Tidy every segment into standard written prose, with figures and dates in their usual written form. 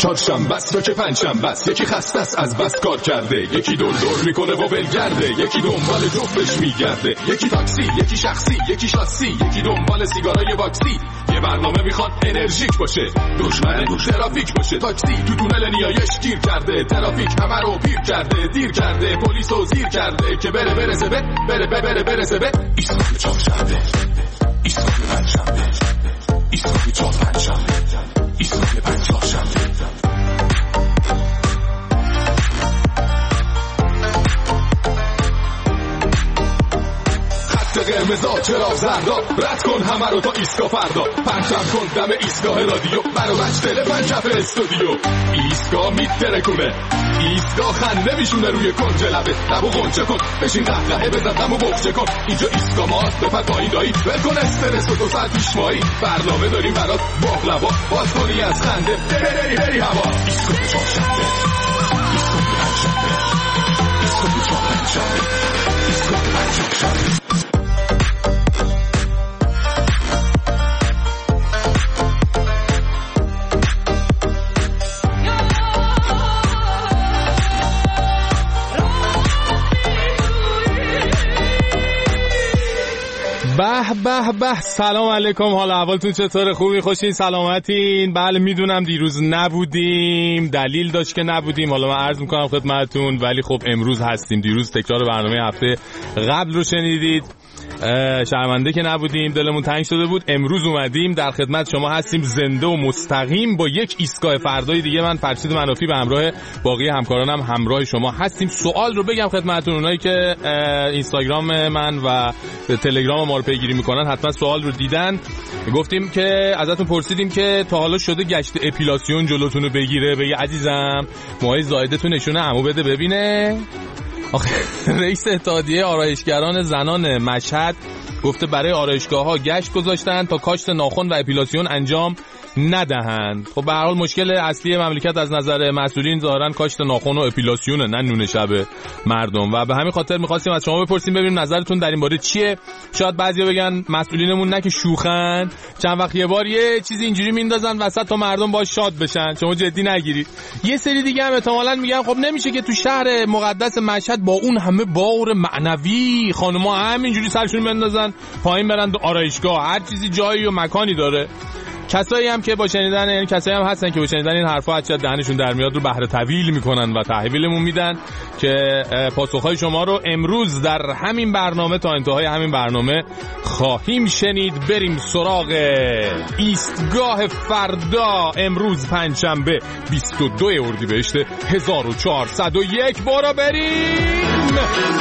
چهارشنبه است یا که پنجشنبه است، یکی خسته است از بس کار کرده، یکی دور میکنه و ولگرده، یکی دنبال جفتش میگرده، یکی تاکسی، یکی شخصی، یکی شاسی، یکی دنبال سیگارای واکسی. یه برنامه میخواد انرژیک باشه، دشمن ترافیک باشه. تاکسی تو تونل نیایش گیر کرده، ترافیک همه رو پیر کرده، دیر کرده، پلیس رو زیر کرده که برسه به ایستگاه چهارشنبه، ایستگاه پنجشنبه، ایستگاه چهارشنبه، ایستگاه پنجشنبه. قرمزا چراغ زردا، رد کن همه رو تا ایستگاه فردا، پرچم کن دم ایستگاه رادیو، برو بچ تلفن کف استودیو. ایستگاه میترکونه، ایستگاه خنده میشونه روی کنج لبه، لبو غنچه کن، بشین قهقهه بزن دمو بغچه کن. اینجا ایستگاه ماست، بپر پایین دایی، ول کن استرس و 2 ساعت پیشمایی، برنامه داریم برات باقلوا، باز کنی از خنده بری هوا. ایستگاه چهارشنبه، ایستگاه پنجشنبه، ایستگاه چهارشنبه، ایستگاه پنجشنبه. به سلام علیکم، حال احوالتون چطوره؟ خوبی؟ خوشین؟ سلامتین؟ بله میدونم دیروز نبودیم، دلیل داشت که نبودیم، حالا من عرض میکنم خدمتتون، ولی خب امروز هستیم. دیروز تکرار برنامه هفته قبل رو شنیدید، شرمنده که نبودیم، دلمون تنگ شده بود. امروز اومدیم در خدمت شما هستیم، زنده و مستقیم، با یک ایستگاه فردای دیگه. من فرشید منافی به همراه باقی همکارانم همراه شما هستیم. سوال رو بگم خدمتتون، اونایی که اینستاگرام من و تلگرام ما رو پیگیری میکنن حتما سوال رو دیدن. گفتیم که ازتون پرسیدیم که تا حالا شده گشت اپیلاسیون جلوتون رو بگیره؟ بگی عزیزم موهای زایدتون نشونه عمو بده ببینه. رئیس اتحادیه آرایشگران زنان مشهد گفته برای آرایشگاه‌ها گشت گذاشتن تا کاشت ناخن و اپیلاسیون انجام ندهند. خب به هر حال مشکل اصلی مملکت از نظر مسئولین ظاهرا کاشت ناخن و اپیلاسیونه، نه نون شب مردم. و به همین خاطر می‌خواستیم از شما بپرسیم ببینیم نظرتون در این باره چیه. شاید بعضیا بگن مسئولینمون نه که شوخن، چند وقت یه بار یه چیزی اینجوری میندازن وسط تا مردم باهاش شاد بشن، شما جدی نگیرید. یه سری دیگه هم احتمالاً میگن خب نمیشه که تو شهر مقدس مشهد با اون همه بار معنوی خانم‌ها همینجوری سرشون بندازن پایین برن تو آرایشگاه، هر چیزی جایی و مکانی داره. کسایی هم که با شنیدن، یعنی کسایی هم هستن که با شنیدن این حرفا حتی دهنشون در میاد رو بهره طویل میکنن و تحویلمون میدن که پاسخهای شما رو امروز در همین برنامه تا انتهای همین برنامه خواهیم شنید. بریم سراغ ایستگاه فردا. امروز پنجشنبه 22 اردیبهشت 1401. برو بریم.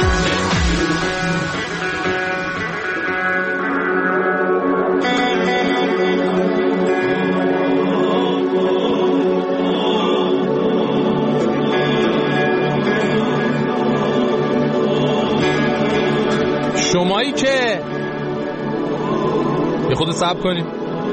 شمایی که یه خود صبر کنید،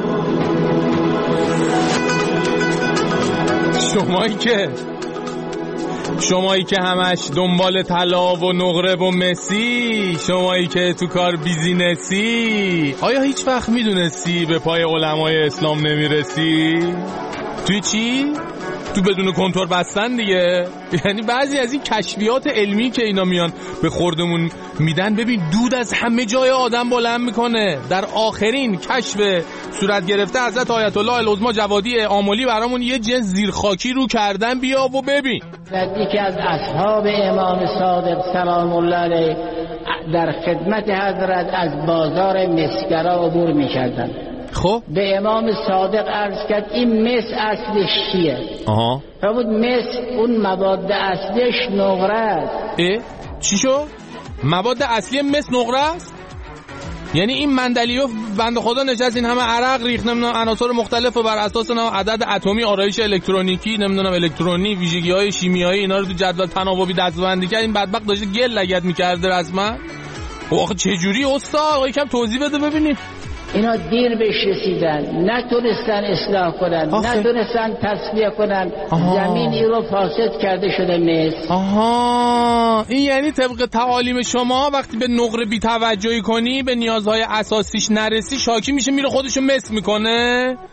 شمایی که همش دنبال طلا و نقره و مسی، شمایی که تو کار بیزینسی، آیا هیچ وقت میدونستی به پای علمای اسلام نمیرسی؟ توی چی؟ تو بدون کنتور بستن دیگه. یعنی بعضی از این کشفیات علمی که اینا میان به خوردمون میدن، ببین دود از همه جای آدم بلند میکنه. در آخرین کشف صورت گرفته حضرت آیت الله العظما جوادی آملی برامون یه جنس زیرخاکی رو کردن. بیا و ببین. یکی از اصحاب امام صادق سلام الله علیه در خدمت حضرت از بازار مسگرا عبور میکردن. خب به امام صادق عرض کرد این مس اصلش چیه؟ فرمود مس اون مواد اصلیش نقره است. چی شو؟ مواد اصلی مس نقره است؟ یعنی این مندلیوف بنده خدا نشست این همه عرق ریخت، نمیدونم عناصر مختلف و بر اساس عدد اتمی آرایش الکترونیکی، نمیدونم الکترونی، ویژگی‌های شیمیایی اینا رو تو جدول تناوبی دسته‌بندی کرد. این بدبخت داشته گل لگد می‌کرده رسما. آخه چه جوری استاد؟ یکم توضیح بده ببینیم. اینا دیر بهش رسیدن، نتونستن اصلاح کنن، نتونستن تصفیه کنن، زمینی رو فاسد کرده شده مس. این یعنی طبق تعالیم شما وقتی به نقره بی توجهی کنی، به نیازهای اساسیش نرسی، شاکی میشه میره خودشو مس میکنه.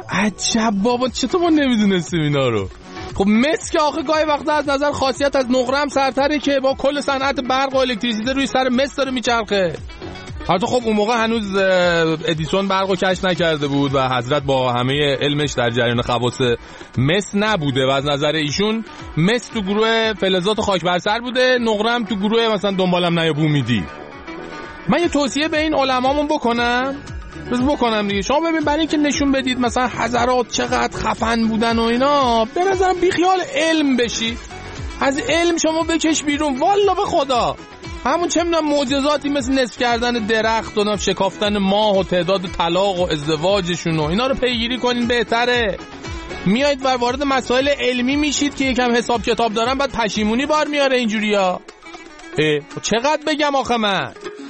عجب بابا، چطور ما نمیدونستیم اینا رو؟ خب مس که آخه گاهی وقتا از نظر خاصیت از نقره هم سرتره که با کل صنعت برق و الکتریسیته روی سر مس داره میچرخه. البته خب اون موقع هنوز ادیسون برقو کشف نکرده بود و حضرت با همه علمش در جریان خواص مس نبوده و از نظر ایشون مس تو گروه فلزات خاک بر سر بوده، نقره هم تو گروه مثلا دنبالم نیا بومیدی. من یه توصیه به این علمامون بکنم دیگه. شما ببین برای اینکه نشون بدید مثلا حضرات چقدر خفن بودن و اینا، به نظرم بیخیال علم بشی، از علم شما بکش بیرون. والا به خدا همون چه میدونم معجزاتی مثل نصف کردن درخت و شکافتن ماه و تعداد طلاق و ازدواجشون و اینا رو پیگیری کنین بهتره. میایید و وارد مسائل علمی میشید که یکم حساب کتاب دارن، بعد پشیمونی بار میاره اینجوریا. چقدر بگم آخه من؟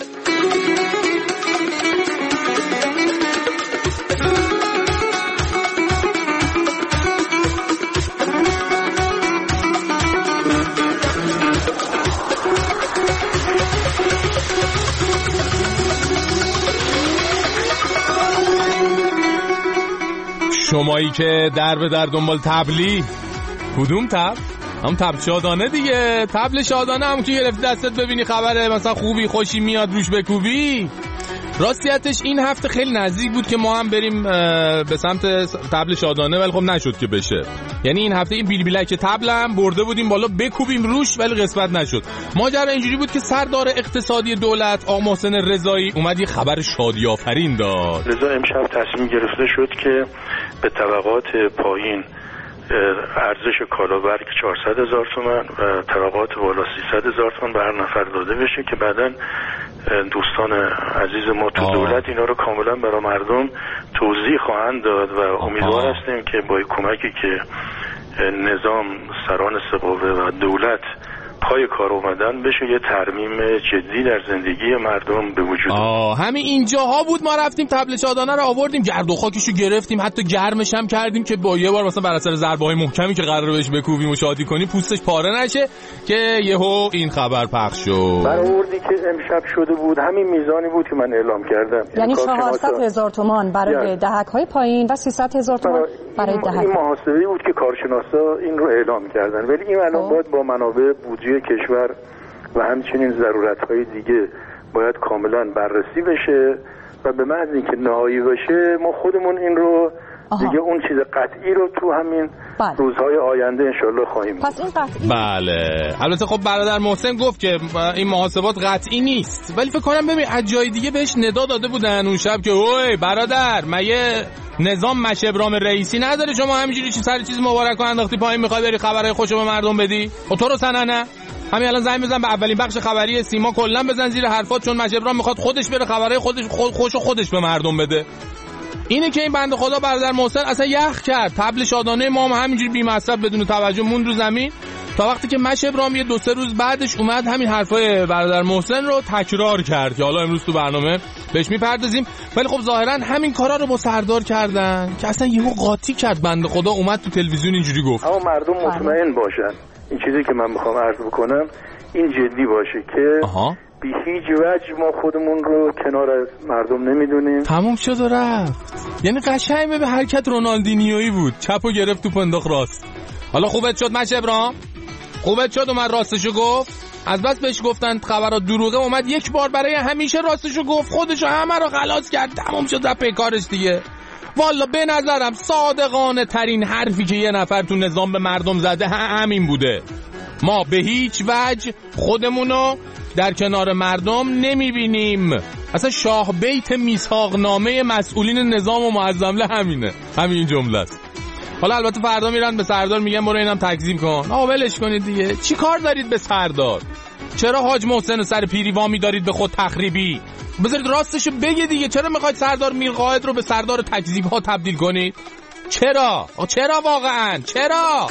شمایی که در به در دنبال تبلی، کدوم تبل؟ هم تبل شادانه دیگه. تبل شادانه هم که گرفتی دستت ببینی خبره مثلا خوبی خوشی میاد روش بکوبی. راستیتش این هفته خیلی نزدیک بود که ما هم بریم به سمت تبل شادانه، ولی خب نشد که بشه. یعنی این هفته این بیلبیلک تبل هم برده بودیم بالا بکوبیم روش، ولی قسمت نشد. ماجرا اینجوری بود که سردار اقتصادی دولت آقا محسن رضایی اومد یه خبر شادی آفرین داد. رضا امشب تصمیم گرفته شد که به طبقات پایین ارزش کالابرگ 400,000 تومان و طبقات بالا 300,000 تومان به هر نفر داده بشه که بعداً دوستان عزیز ما تو دولت اینا رو کاملا برای مردم توضیح خواهند داد و امیدوار هستیم که با کمکی که نظام سران سقوه و دولت پای کار اومدن بشه یه ترمیم جدی در زندگی مردم به وجود. همین اینجاها بود ما رفتیم تبل شادانه رو آوردیم، گرد و خاکشو گرفتیم، حتی گرمش هم کردیم که با یه بار مثلا بر اثر ضربه‌های محکمی که قراره بهش بکوبیم و شادی کنیم پوستش پاره نشه که یهو این خبر پخش شد. برآوردی که امشب شده بود همین میزانی بود که من اعلام کردم، یعنی 400,000 تومان برای دهک‌های پایین و 300,000 تومان برای دهک. این محاسبه‌ای بود که کارشناسا این رو اعلام کردن، ولی این الان باید با منابع بودجه کشور و همچنین ضرورت‌های دیگه باید کاملا بررسی بشه و به محض اینکه نهایی بشه ما خودمون این رو دیگه اون چیز قطعی رو تو همین روزهای آینده انشالله خواهیم. پس این قطعی؟ بله. البته خب برادر محسن گفت که این محاسبات قطعی نیست، ولی فکر کنم ببین از جای دیگه بهش ندا داده بودن اون شب که اوی برادر مگه نظام مشه ابراهیم رئیسی نداره شما همینجوری سر چیز مبارک انداختی پایین میخوای بری خبرهای خوشو به مردم بدی؟ خب تو رو سننه همین الان زنگ بزن به اولین بخش خبری سیما کلا بزن زیر حرفات، چون مشه ابراهیم میخواد خودش بره خبرهای خوشو خودش به مردم بده. اینه که این بنده خدا برادر محسن اصلا یخ کرد. تبل شادانه ما هم همینجوری بی مصرف بدون توجه موند رو زمین تا وقتی که مشه ابراهیم یه 2-3 روز بعدش اومد همین حرفای برادر محسن رو تکرار کرد که حالا امروز تو برنامه بهش میپردازیم. ولی خب ظاهرا همین کارا رو با سردار کردن که اصلا یهو قاطی کرد بنده خدا، اومد تو تلویزیون اینجوری گفت. اما مردم مطمئن باشن. این چیزی که من میخوام عرض بکنم این جدی باشه که بی هیچ وجه ما خودمون رو کنار از مردم نمیدونیم. تموم شد و رفت. یعنی قشنگ به حرکت رونالدینیویی بود، چپو گرفت تو پنداخت راست. حالا خوبت شد مشه ابراهیم، خوبت شد اومد راستشو گفت. از بس بهش گفتن خبرات دروغه اومد یک بار برای همیشه راستشو گفت، خودشو همه رو خلاص کرد، تموم شد رفت کارش دیگه. والا به نظرم صادقانه ترین حرفی که یه نفر تو نظام به مردم زده همین بوده. ما به هیچ وجه خودمونو در کنار مردم نمیبینیم. اصلا شاه بیت میثاقنامه مسئولین نظام و معظمله همینه، همین جمله است. حالا البته فردا میرن به سردار میگن برو اینم تکذیب کن. ولش کنید دیگه، چی کار دارید به سردار؟ چرا حاج محسن سر پیری وامی دارید به خود تخریبی؟ بذارید راستشو بگه دیگه. چرا میخواید سردار میرقائد رو به سردار تکذیب ها تبدیل کنید؟ چرا واقعا چرا؟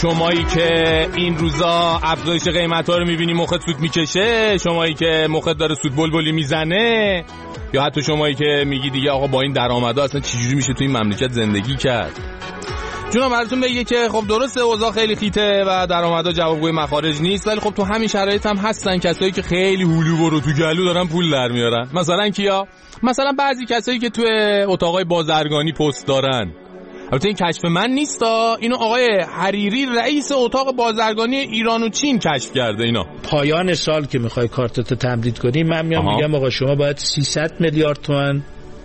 شمایی که این روزا افزایش قیمت‌ها رو می‌بینی مخت سود میکشه، شمایی که مخت داره سود بلبلی میزنه، یا حتی شمایی که میگی دیگه آقا با این درآمدا اصلا چجوری میشه تو این مملکت زندگی کرد. جونم براتون بگه که خب درسته اوضاع خیلی خیته و درآمدا جوابگوی مخارج نیست، ولی خب تو همین شرایط هم هستن کسایی که خیلی هلو برو تو گلو دارن پول در میارن. مثلا کیا؟ مثلا بعضی کسایی که تو اتاقای بازرگانی پست دارن. البته این کشف من نیستا، اینو آقای حریری رئیس اتاق بازرگانی ایران و چین کشف کرده. اینا پایان سال که میخوای کارتتو تمدید کنی، من میام میگم آقا شما باید 300 میلیارد تومان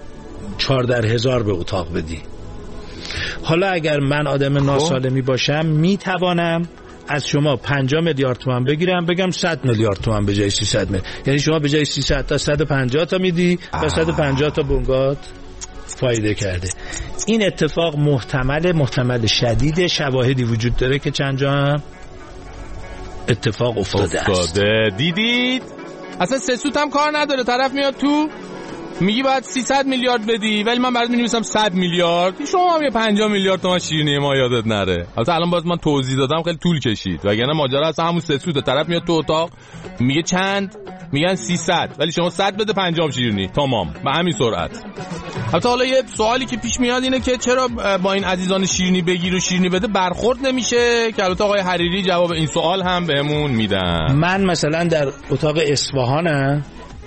14,000 به اتاق بدی. حالا اگر من آدم ناسالمی باشم میتوانم از شما 50 میلیارد تومان بگیرم بگم 100 میلیارد تومان به جای 300 میلیارد، یعنی شما به جای 300 تا 150 تا میدی و 150 تا بنگات فایده کرده. این اتفاق محتمل شدید، شواهدی وجود داره که چند جا هم اتفاق افتاده است. دیدید؟ اصلا سه سوت هم کار نداره، طرف میاد تو میگی باید 300 میلیارد بدی ولی من برات می‌نویسم 100 میلیارد، شما هم یه 50 میلیارد تومان شیرینی ما یادت نره. البته الان باز من توضیح دادم خیلی طول کشید، وگرنه ماجرا اصلا همون سه سوت. طرف میاد تو اتاق میگه چند، میگن 300 ولی شما 100 بده 50 شیرینی تمام به همین سرعت. البته حالا یه سوالی که پیش میاد اینه که چرا با این عزیزان شیرینی بگیر و شیرینی بده برخورد نمیشه، که البته آقای حریری جواب این سوال هم بهمون میدن. من مثلا در اتاق اصفهانم،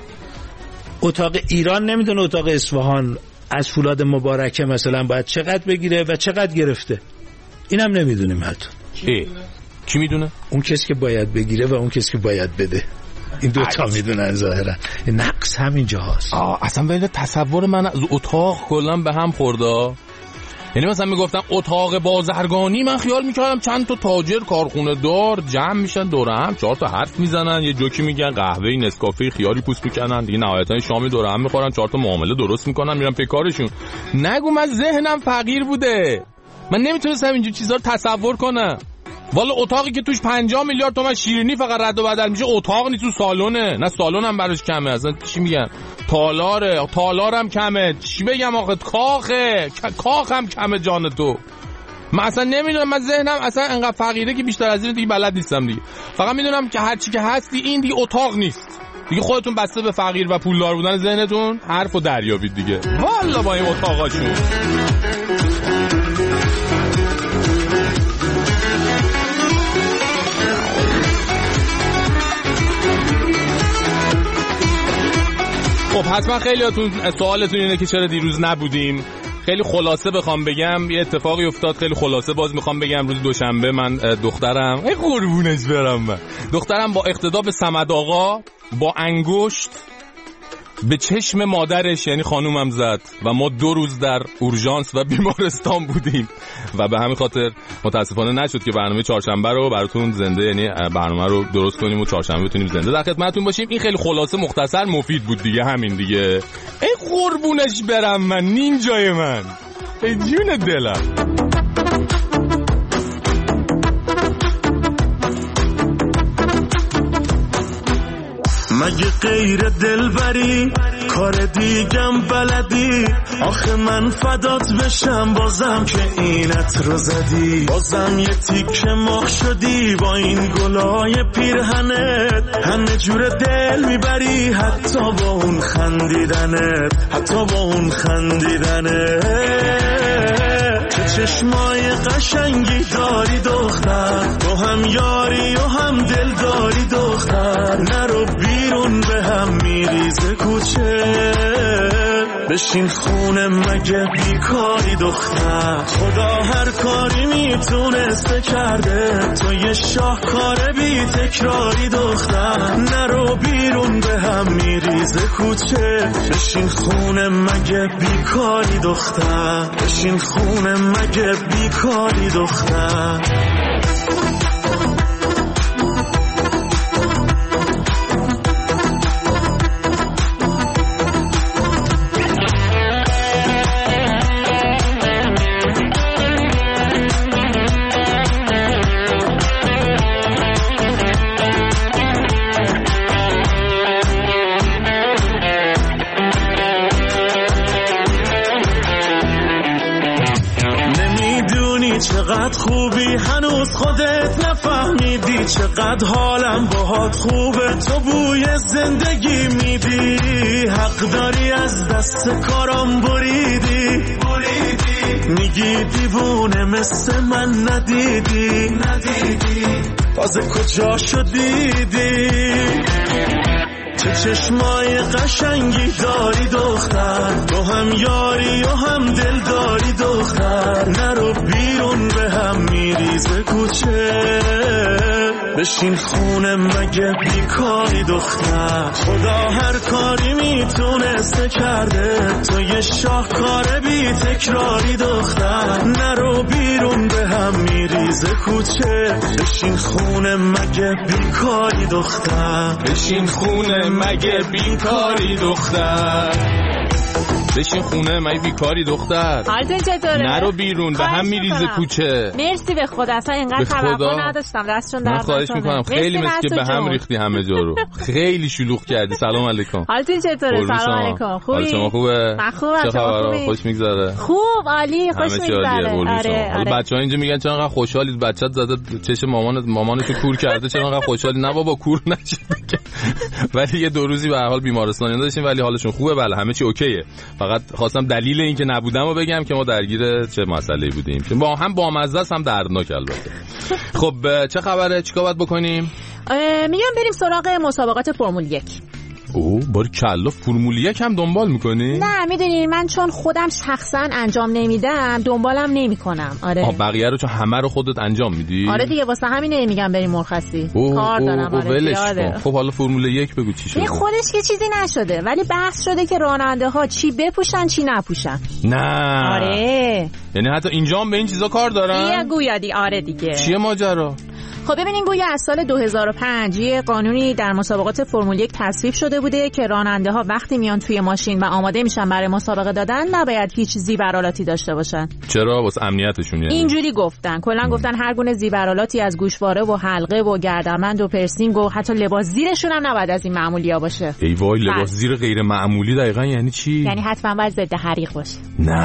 اتاق ایران نمیدونه اتاق اصفهان از فولاد مبارکه مثلا باید چقدر بگیره و چقدر گرفته، اینم نمیدونیم حتی. کی میدونه؟ اون کسی که باید بگیره و اون کسی که باید بده، این دوتا میدونن ظاهرا. نقص همینجا هست. اصلا ولی تصور من از اتاق کلا به هم خورده. یعنی مثلا میگفتم اتاق بازرگانی، من خیال میکردم چند تا تاجر کارخونه دار جمع میشن دوره هم، 4 تا حرف میزنن، یه جوکی میگن، قهوه‌ای نسکافه خیاری پوست میکنن، دیگه نهایتا شامی دوره هم میخورن، 4 تا معامله درست میکنن میرن پی کارشون. نگو من ذهنم فقیر بوده، من نمیتونستم اینجور چیزا رو تصور کنم. والا اتاقی که توش 50 میلیارد تومان شیرینی فقط رد و بدل میشه اتاق نیست، تو سالونه. نه سالن هم براش کمه، اصلا چی میگن تالارم کمه، چی بگم آخه کاخم کمه جان تو. من اصلا نمیدونم، من ذهنم اصلا انقدر فقیره که بیشتر از این دیگه بلد نیستم دیگه. فقط میدونم که هر چی که هستی این دیگه اتاق نیست دیگه. خودتون بسته به فقیر و پولدار بودن ذهنتون حرفو دریابید دیگه. والا با این اتاقاشون. خب حتما خیلیاتون سوالتون اینه که چرا دیروز نبودیم. خیلی خلاصه بخوام بگم یه اتفاقی افتاد، خیلی خلاصه باز میخوام بگم. روز دوشنبه من دخترم قربونش برم، من دخترم با اقتدا به صمد آقا با انگشت به چشم مادرش یعنی خانومم زد و ما 2 روز در اورژانس و بیمارستان بودیم و به همین خاطر متاسفانه نشد که برنامه چهارشنبه رو براتون زنده، یعنی برنامه رو درست کنیم و چهارشنبه بتونیم زنده در خدمتتون باشیم. این خیلی خلاصه مختصر مفید بود دیگه، همین دیگه. ای قربونش برم من، نینجای من، ای جون دلم. مگه غیر دلبری کار دیگم بلدی؟ آخه من فدات بشم بازم که اینت رو زدی، بازم یه تیکه مخ شدی با این گلای پیرهنت، همه جور دل میبری حتی با اون خندیدنت، حتی با اون خندیدنت. چه چشمای قشنگی داری دختر، تو هم یاری و هم دل داری دختر، نرو بیرون به هم میریزه کوچه، بشین خونه مگه بیکاری دختر، خدا هر کاری میتونسته کرده، تو یه شاهکار بی تکراری دختر، نرو بیرون به هم میریزه کوچه، بشین خونه مگه بیکاری دختر، بشین خونه مگه بیکاری دختر. چقدر خوبی هنوز خودت نفهمیدی، چقدر حالم باهات خوبه تو بوی زندگی میدی، حق داری از دست کارم بریدی، میگی دیوونه مثل من ندیدی، تازه کجا شدیدی، چه چشمای قشنگی داری دختر، تو هم یاری و هم دل داری دختر، نرو بیرون به هم میریزه کوچه، بشین خونه مگه بیکاری دختر، خدا هر کاری میتونسته کرده، تو یه شاهکار بی تکراری دختر، نرو بیرون به هم میریزه کوچه، بشین خونه مگه بیکاری دختر، بشین خونه مگه بیکاری دختر، بشین خونه مگه بیکاری دختر، حالتون چطوره؟ نرو بیرون به هم میریزه کوچه. مرسی به خدا، اصلا اینقدر توقع نداشتم، دستشون درد. من خواهش میکنم، خیلی مثل که به هم ریختی همه جا رو، خیلی شلوغ کردی. سلام علیکم. حالتون چطوره؟ سلام علیکم. خوبی؟ شما خوبه؟ من خوبم. چه خبره؟ خوش میگذره؟ خوب، عالی، خوش میگذره. آره. بچه‌ها اینجا میگن چرا انقدر خوشحالید؟ بچه‌ت زده چش مامانت کور کرده، چرا انقدر خوشحالی؟ نه بابا کور نشید. ولی یه دو روزی به هر حال بیمارستانی داشتیم ولی حالشون خوبه. بله همه چی اوکیه. فقط خواستم دلیل این که نبودمو بگم که ما درگیر چه مسئله‌ای بودیم که با هم بامزه است هم دردناک البته. خب چه خبره؟ چیکار باید بکنیم؟ میگم بریم سراغ مسابقات فرمول 1. باری کلا فرمول 1 هم دنبال میکنی؟ نه میدونی من چون خودم شخصا انجام نمیدم دنبالم نمیکنم. آره بقیه رو چون همه رو خودت انجام میدی؟ آره دیگه واسه همینه میگم بریم مرخصی. کار دارم. آره خب حالا فرمول 1 بگو چی شده؟ خودش که چیزی نشده ولی بحث شده که راننده ها چی بپوشن چی نپوشن. نه آره یعنی حتی اینجا هم به این چیزا کار دارن؟ یه گویادی. آره دیگه. چیه ماجرا؟ خب ببینین گویا از سال 2005 یه قانونی در مسابقات فرمول 1 تصویب شده بوده که راننده ها وقتی میان توی ماشین و آماده میشن برای مسابقه دادن نباید هیچ زیورالاتی داشته باشن. چرا؟ واسه امنیتشون یعنی؟ اینجوری گفتن. کلا گفتن هر گونه زیورالاتی از گوشواره و حلقه و گردنبند و پرسینگ و حتی لباس زیرشون هم نباید از این معمولیا باشه. ای وای لباس زیر غیر معمولی دقیقاً یعنی چی؟ یعنی حتما باید ضد حریق باشه.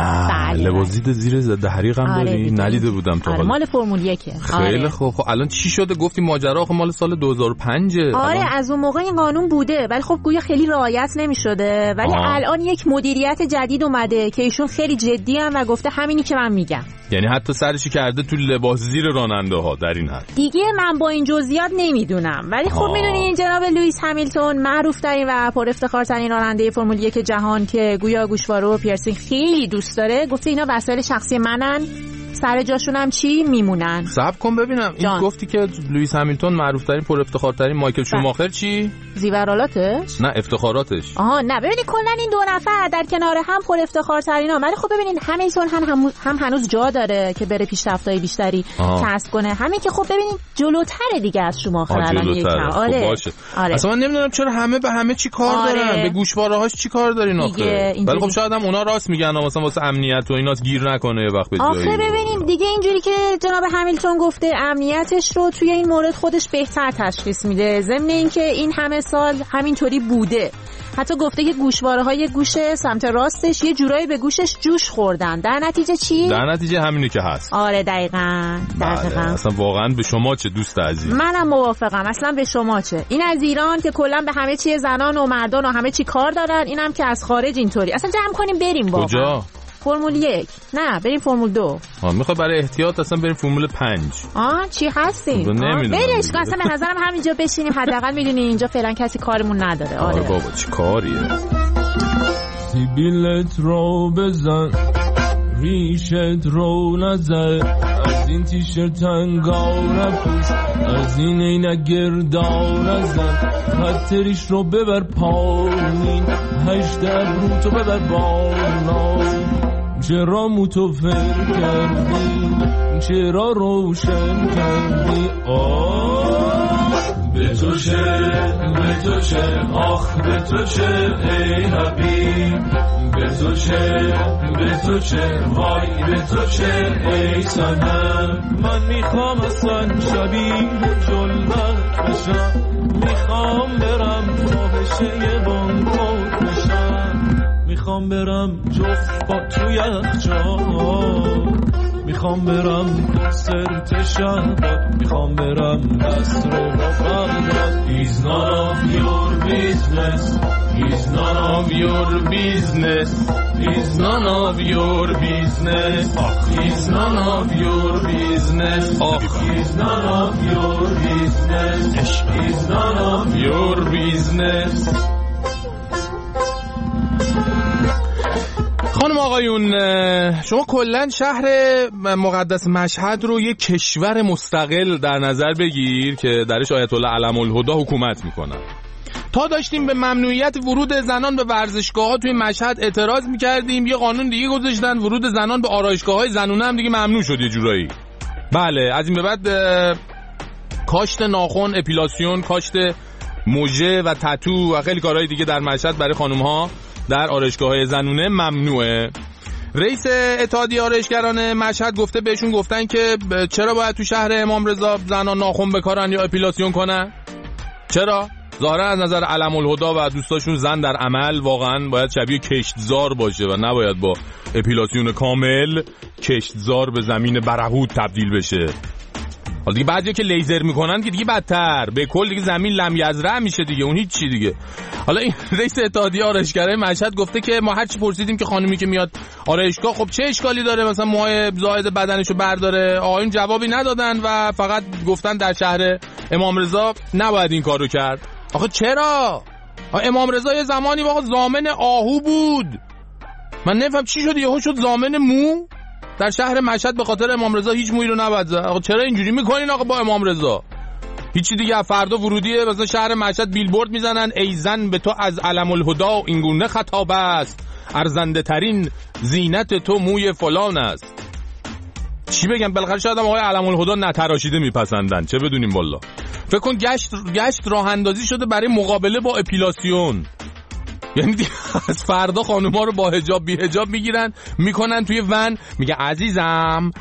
نه لباس زیر ضد حریق هم داری؟ ندیده بودم تا حالا. مال فرمول 1. خیلی خوب. خب الان چی شده؟ گفتی ماجرا آخه مال سال 2005. آره از اون موقع این قانون بوده ولی خب گویا خیلی رعایت نمی‌شده ولی الان یک مدیریت جدید اومده که ایشون خیلی جدی ان و گفته همینی که من میگم. یعنی حتی سرشی کرده تو لباس زیر راننده ها در این حد. دیگه من با این جزئیات نمیدونم ولی خب میدونین جناب لوئیس همیلتون معروف ترین و پر افتخار ترین راننده فرمول 1 جهان که گویا گوشواره و پیرسینگ خیلی دوست داره گفته اینا وسایل شخصی منن سر جاشون هم چی میمونن. صبر کن ببینم این گفتی که لوئیس همیلتون معروف ترین پر افتخار ترین مایکل شوماخر چی؟ زیورالاتش؟ نه افتخاراتش. نه ببینید کلا این دو نفر در کنار هم پر افتخار ترین ولی خب ببینید همیلتون هم هنوز جا داره که بره پیشرفت‌های بیشتری کسب کنه همین که خب ببینید جلوتره دیگه از شوماخر الان یکم. آره. باشه. آره. اصلا من نمیدونم چرا همه به همه چی کار دارن به گوشواره‌هاش چی کار دارین آخه. ولی خب شاید هم اونا راست میگن مثلا واسه امنیت و ایناست گیر نکنه یه وقت به جایی. ببینید دیگه اینجوری که جناب همیلتون گفته امنیتش رو توی این مورد خودش بهتر تشخیص میده ضمن اینکه این همه سال همینطوری بوده. حتی گفته که گوشواره‌های گوش سمت راستش یه جورایی به گوشش جوش خوردن. در نتیجه چی؟ در نتیجه همینی که هست. آره دقیقاً. اصلا واقعا به شما چه دوست عزیز. منم موافقم. اصلا به شما چه. این از ایران که کلا به همه چی زنان و مردان و همه چی کار دارن اینم که از خارج اینطوری. اصلا جمع کنیم بریم واقعا. کجا؟ فرمول 1 نه بریم فرمول 2. میخوای برای احتیاط اصلا بریم فرمول 5. چی هستین؟ برش اصلا به نظرم همینجا بشینیم حداقل میدونی اینجا فعلا کسی کارمون نداره. آره بابا چی کاریه. سیبیلت رو بزن ریشت رو نزن از این تیشرت انگار نپوش از این عینک گردار نزن خطریش رو ببر پایین 8 ابرو تو ببر بالا چرا متوفر کردی چرا روشن کردی به تو چه آخ به تو چه ای حبیب به تو چه وای به تو چه ای صنم من میخوام اصلا شبیه جلوت بشم میخوام برم فاحشه بانکوک بشم میخوام برم جفت با تو یخچال میخوام برم سرت شهباد، میخوام برم نصر و بغداد. He's none of your business. He's none of your business. He's none of your business. He's none of your business. He's none of your business. He's none of your business. خانم آقایون، شما کلن شهر مقدس مشهد رو یک کشور مستقل در نظر بگیر که درش آیت الله علم الهدا حکومت میکنن. تا داشتیم به ممنوعیت ورود زنان به ورزشگاه‌ها توی مشهد اعتراض میکردیم، یه قانون دیگه گذاشتن ورود زنان به آرایشگاه‌های زنونه هم دیگه ممنوع شد یه جورایی. بله، از این به بعد کاشت ناخن، اپیلاسیون، کاشت موژه و تتو و خیلی کارهای دیگه در مشهد برای خانم‌ها در آرایشگاه‌های زنونه ممنوعه. رئیس اتحادیه آرایشگران مشهد گفته بهشون گفتن که چرا باید تو شهر امام رضا زنان ناخن بکارن یا اپیلاسیون کنن؟ چرا؟ ظاهرا از نظر علم الهدا و دوستاشون زن در عمل واقعا باید شبیه کشتزار باشه و نباید با اپیلاسیون کامل کشتزار به زمین برهوت تبدیل بشه. حالا دیگه بعضیا که لیزر میکنن که دیگه بدتر، به کل دیگه زمین لم یزرع میشه دیگه، اون هیچ چی دیگه. حالا این رئیس اتحادیه آرایشگرای مشهد گفته که ما هر چی پرسیدیم که خانومی که میاد آرایشگاه خب چه اشکالی داره مثلا موهای زائد بدنشو برداره، آقایون جوابی ندادن و فقط گفتن در شهر امام رضا نباید این کارو کرد. آخه چرا؟ امام رضا یه زمانی واقعا ضامن آهو بود، من نمیفهم چی شد یهو شد ضامن مو؟ در شهر مشهد به خاطر امام رضا هیچ مویی رو نباید زد. آقا چرا اینجوری میکنین آقا با امام رضا؟ هیچی دیگه، فردا ورودیه مثلا شهر مشهد بیلبورد میزنن ای زن به تو از علم الهدا اینگونه خطاب است، ارزنده ترین زینت تو موی فلان است. چی بگم، بالاخره شاید هم آقای علم الهدا نتراشیده میپسندن، چه بدونیم والله. فکر کن گشت راه اندازی شده برای مقابله با اپیلاسیون. یعنی از فردا خانوما رو با حجاب بی حجاب میگیرن میکنن توی ون، میگه عزیزم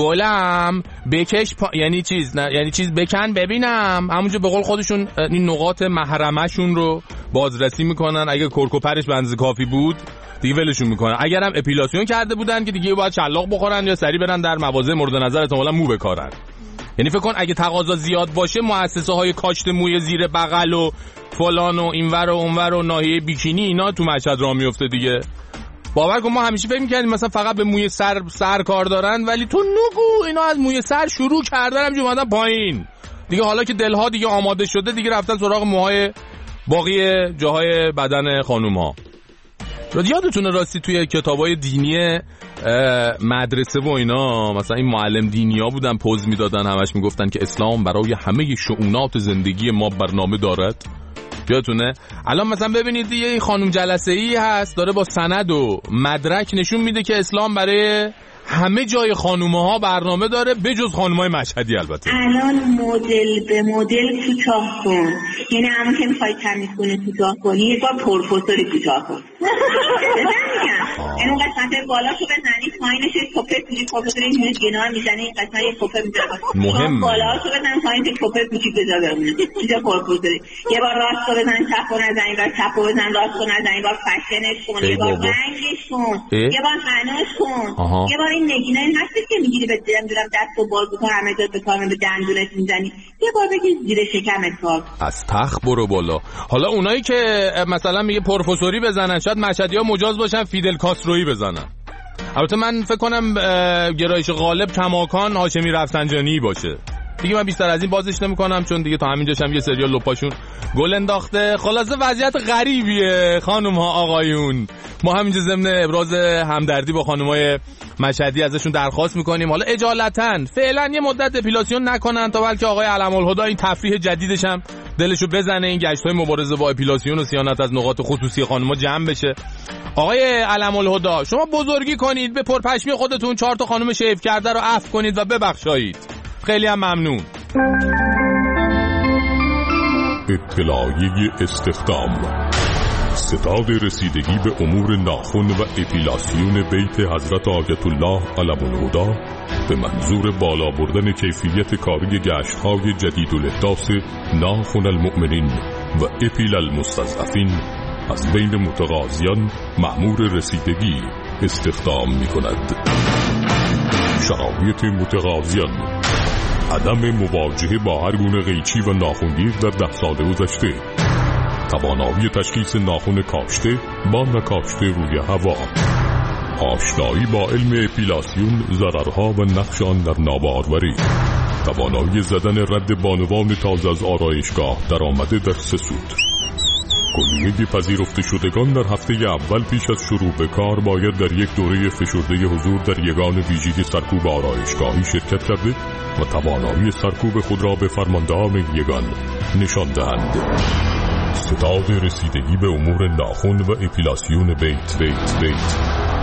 گلم بکش یعنی چیز بکن ببینم، همونجا به قول خودشون این نقاط محرمشون رو بازرسی میکنن. اگه کرکوپرش بنز کافی بود دیگه ولشون میکنن، اگرم اپیلاسیون کرده بودن که دیگه باید شلاق بخورن یا سری برن در مواضع مورد نظر احتمالاً مو بکارن. یعنی فکر کن اگه تقاضا زیاد باشه مؤسسه های کاشت موی زیر بغل و فلان و اینور و اونور و ناحیه بیکینی اینا تو مشهد راه میفته دیگه. باور کن ما همیشه فکر می‌کردیم مثلا فقط به موی سر کار دارن، ولی تو نگو اینا از موی سر شروع کردن همینجوری اومدن پایین دیگه. حالا که دلها دیگه آماده شده دیگه رفتن سراغ موهای باقی جاهای بدن خانوم‌ها. یادتونه راستی توی کتابای دینی مدرسه و اینا مثلا این معلم دینیا بودن پوز میدادن همش میگفتن که اسلام برای همه شؤونات زندگی ما برنامه دارد. یادتونه؟ الان مثلا ببینید یه خانم جلسه‌ای هست داره با سند و مدرک نشون میده که اسلام برای همه جای خانوم‌ها برنامه داره بجز خانم‌های مشهدی. البته الان مدل به مدل کوتاه کن، یعنی همون که می‌خوای تمیز کنی کوتاه کنی یه بار پروفسوری کوتاه کن. اینو قسمت بالاشو بزنی پایینش توپه توی پروفسوری اینجوری کنار میزنی، قسمت یه توپه میذاری مهم بالاشو بزن پایین توپه کوچیک بذار بمونه اینجا پروفسوری. یه بار راستو بزن چپو نزنی، بعد چپو بزن راستو نزنی، بعد فشنش کن، یه بار رنگش کن، یه بار فناش کن، یه بار این نگینه این هستی که میگیری به دندونم دستو باز بکن همه جا به کار به دندونت میزنی، یه بار بگی زیر شکمت کار از تخت برو بالا. حالا اونایی که مثلا میگه پروفسوری بزنن شاید مشهدی‌ها مجاز باشن فیدل کاسترویی بزنن. البته من فکر کنم گرایش غالب کماکان هاشمی رفسنجانی باشه دیگه. من بیشتر از این بازش نمی‌کنم چون دیگه تا همینجاشم یه سریال لپاشون گل انداخته. خلاصه وضعیت غریبیه خانم‌ها آقایون. ما همینجا ضمن ابراز همدردی با خانم‌های مشهدی ازشون درخواست می‌کنیم حالا اجالتاً فعلا یه مدت اپیلاسیون نکنن تا بلکه آقای علم الهدا این تفریح جدیدش هم دلشو بزنه، این گشت‌های مبارزه با اپیلاسیون و صیانت از نقاط خصوصی خانم‌ها جمع بشه. آقای علم الهدا شما بزرگی کنید، به پرپشمی خودتون 4 تا خانم شیف کرده رو عفو کنید و ببخشایید. خیلی هم ممنون. اطلاعیه استخدام. ستاد رسیدگی به امور ناخن و اپیلاسیون بیت حضرت آیت الله علم الهدا به منظور بالا بردن کیفیت کاری گشت‌های جدید الاحداث ناخن المؤمنین و اپیل المستضعفین از بین متقاضیان مأمور رسیدگی استخدام می‌کند. شرایط متقاضیان، عدم مواجهه با هر گونه قیچی و ناخنگیر در 10 سال گذشته، توانایی تشخیص ناخن کاشته با نکاشته روی هوا، آشنایی با علم اپیلاسیون، ضررها و نقش آن در ناباروری، توانایی زدن رد بانوان تازه از آرایشگاه در آمده در 3 سود. کلیه پذیرفته شدگان در هفته اول پیش از شروع به کار باید در یک دوره فشرده حضور در یگان ویژگی سرکوب آرایشگاهی شرکت کرده و توانایی سرکوب خود را به فرماندهان یگان نشان دهند. ستاد رسیدگی به امور ناخن و اپیلاسیون بیت.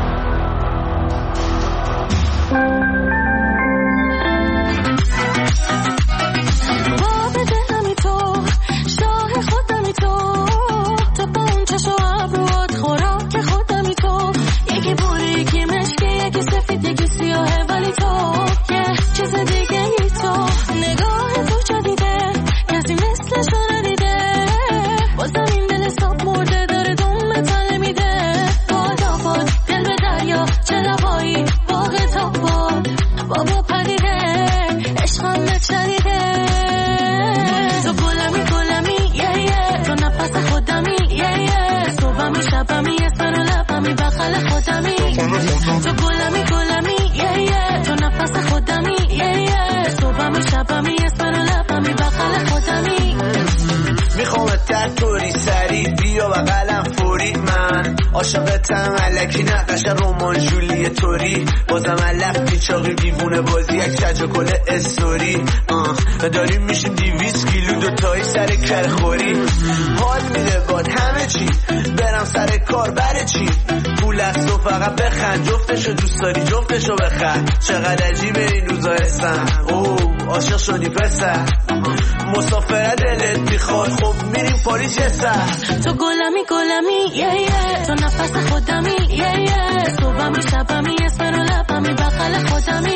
عاشقتم الکی نقش رومان جولیه توری بازم علف پیچاقی دیوونه بازی یک چج و کل استوری داریم میشیم 200 کیلو دوتایی سر کرخوری حال میده باد همه چی برم سر کار بره چی پول از تو فقط بخند جفتشو دوست داری جفتشو بخند چقدر عجیبه این روزا هستن عاشق شدی پسر مسافره دلت میخواد خب میریم پاریس سر تو گلمی تو نفس خودمی صبحمی شبمی اسم رو لبمی بغل خودمی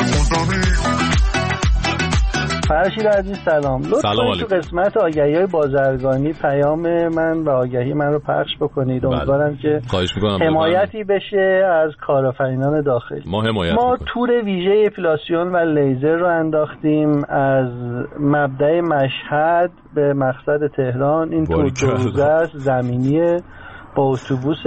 فرشید عزیز سلام. لطفاً تو قسمت آگهی‌های بازرگانی پیام من و آگهی من رو پخش بکنید. امیدوارم که حمایتی بشه از کارآفرینان داخلی. ما تور ویژه اپیلاسیون و لیزر رو انداختیم از مبدأ مشهد به مقصد تهران. این تور 12 زمینیه با اتوبوس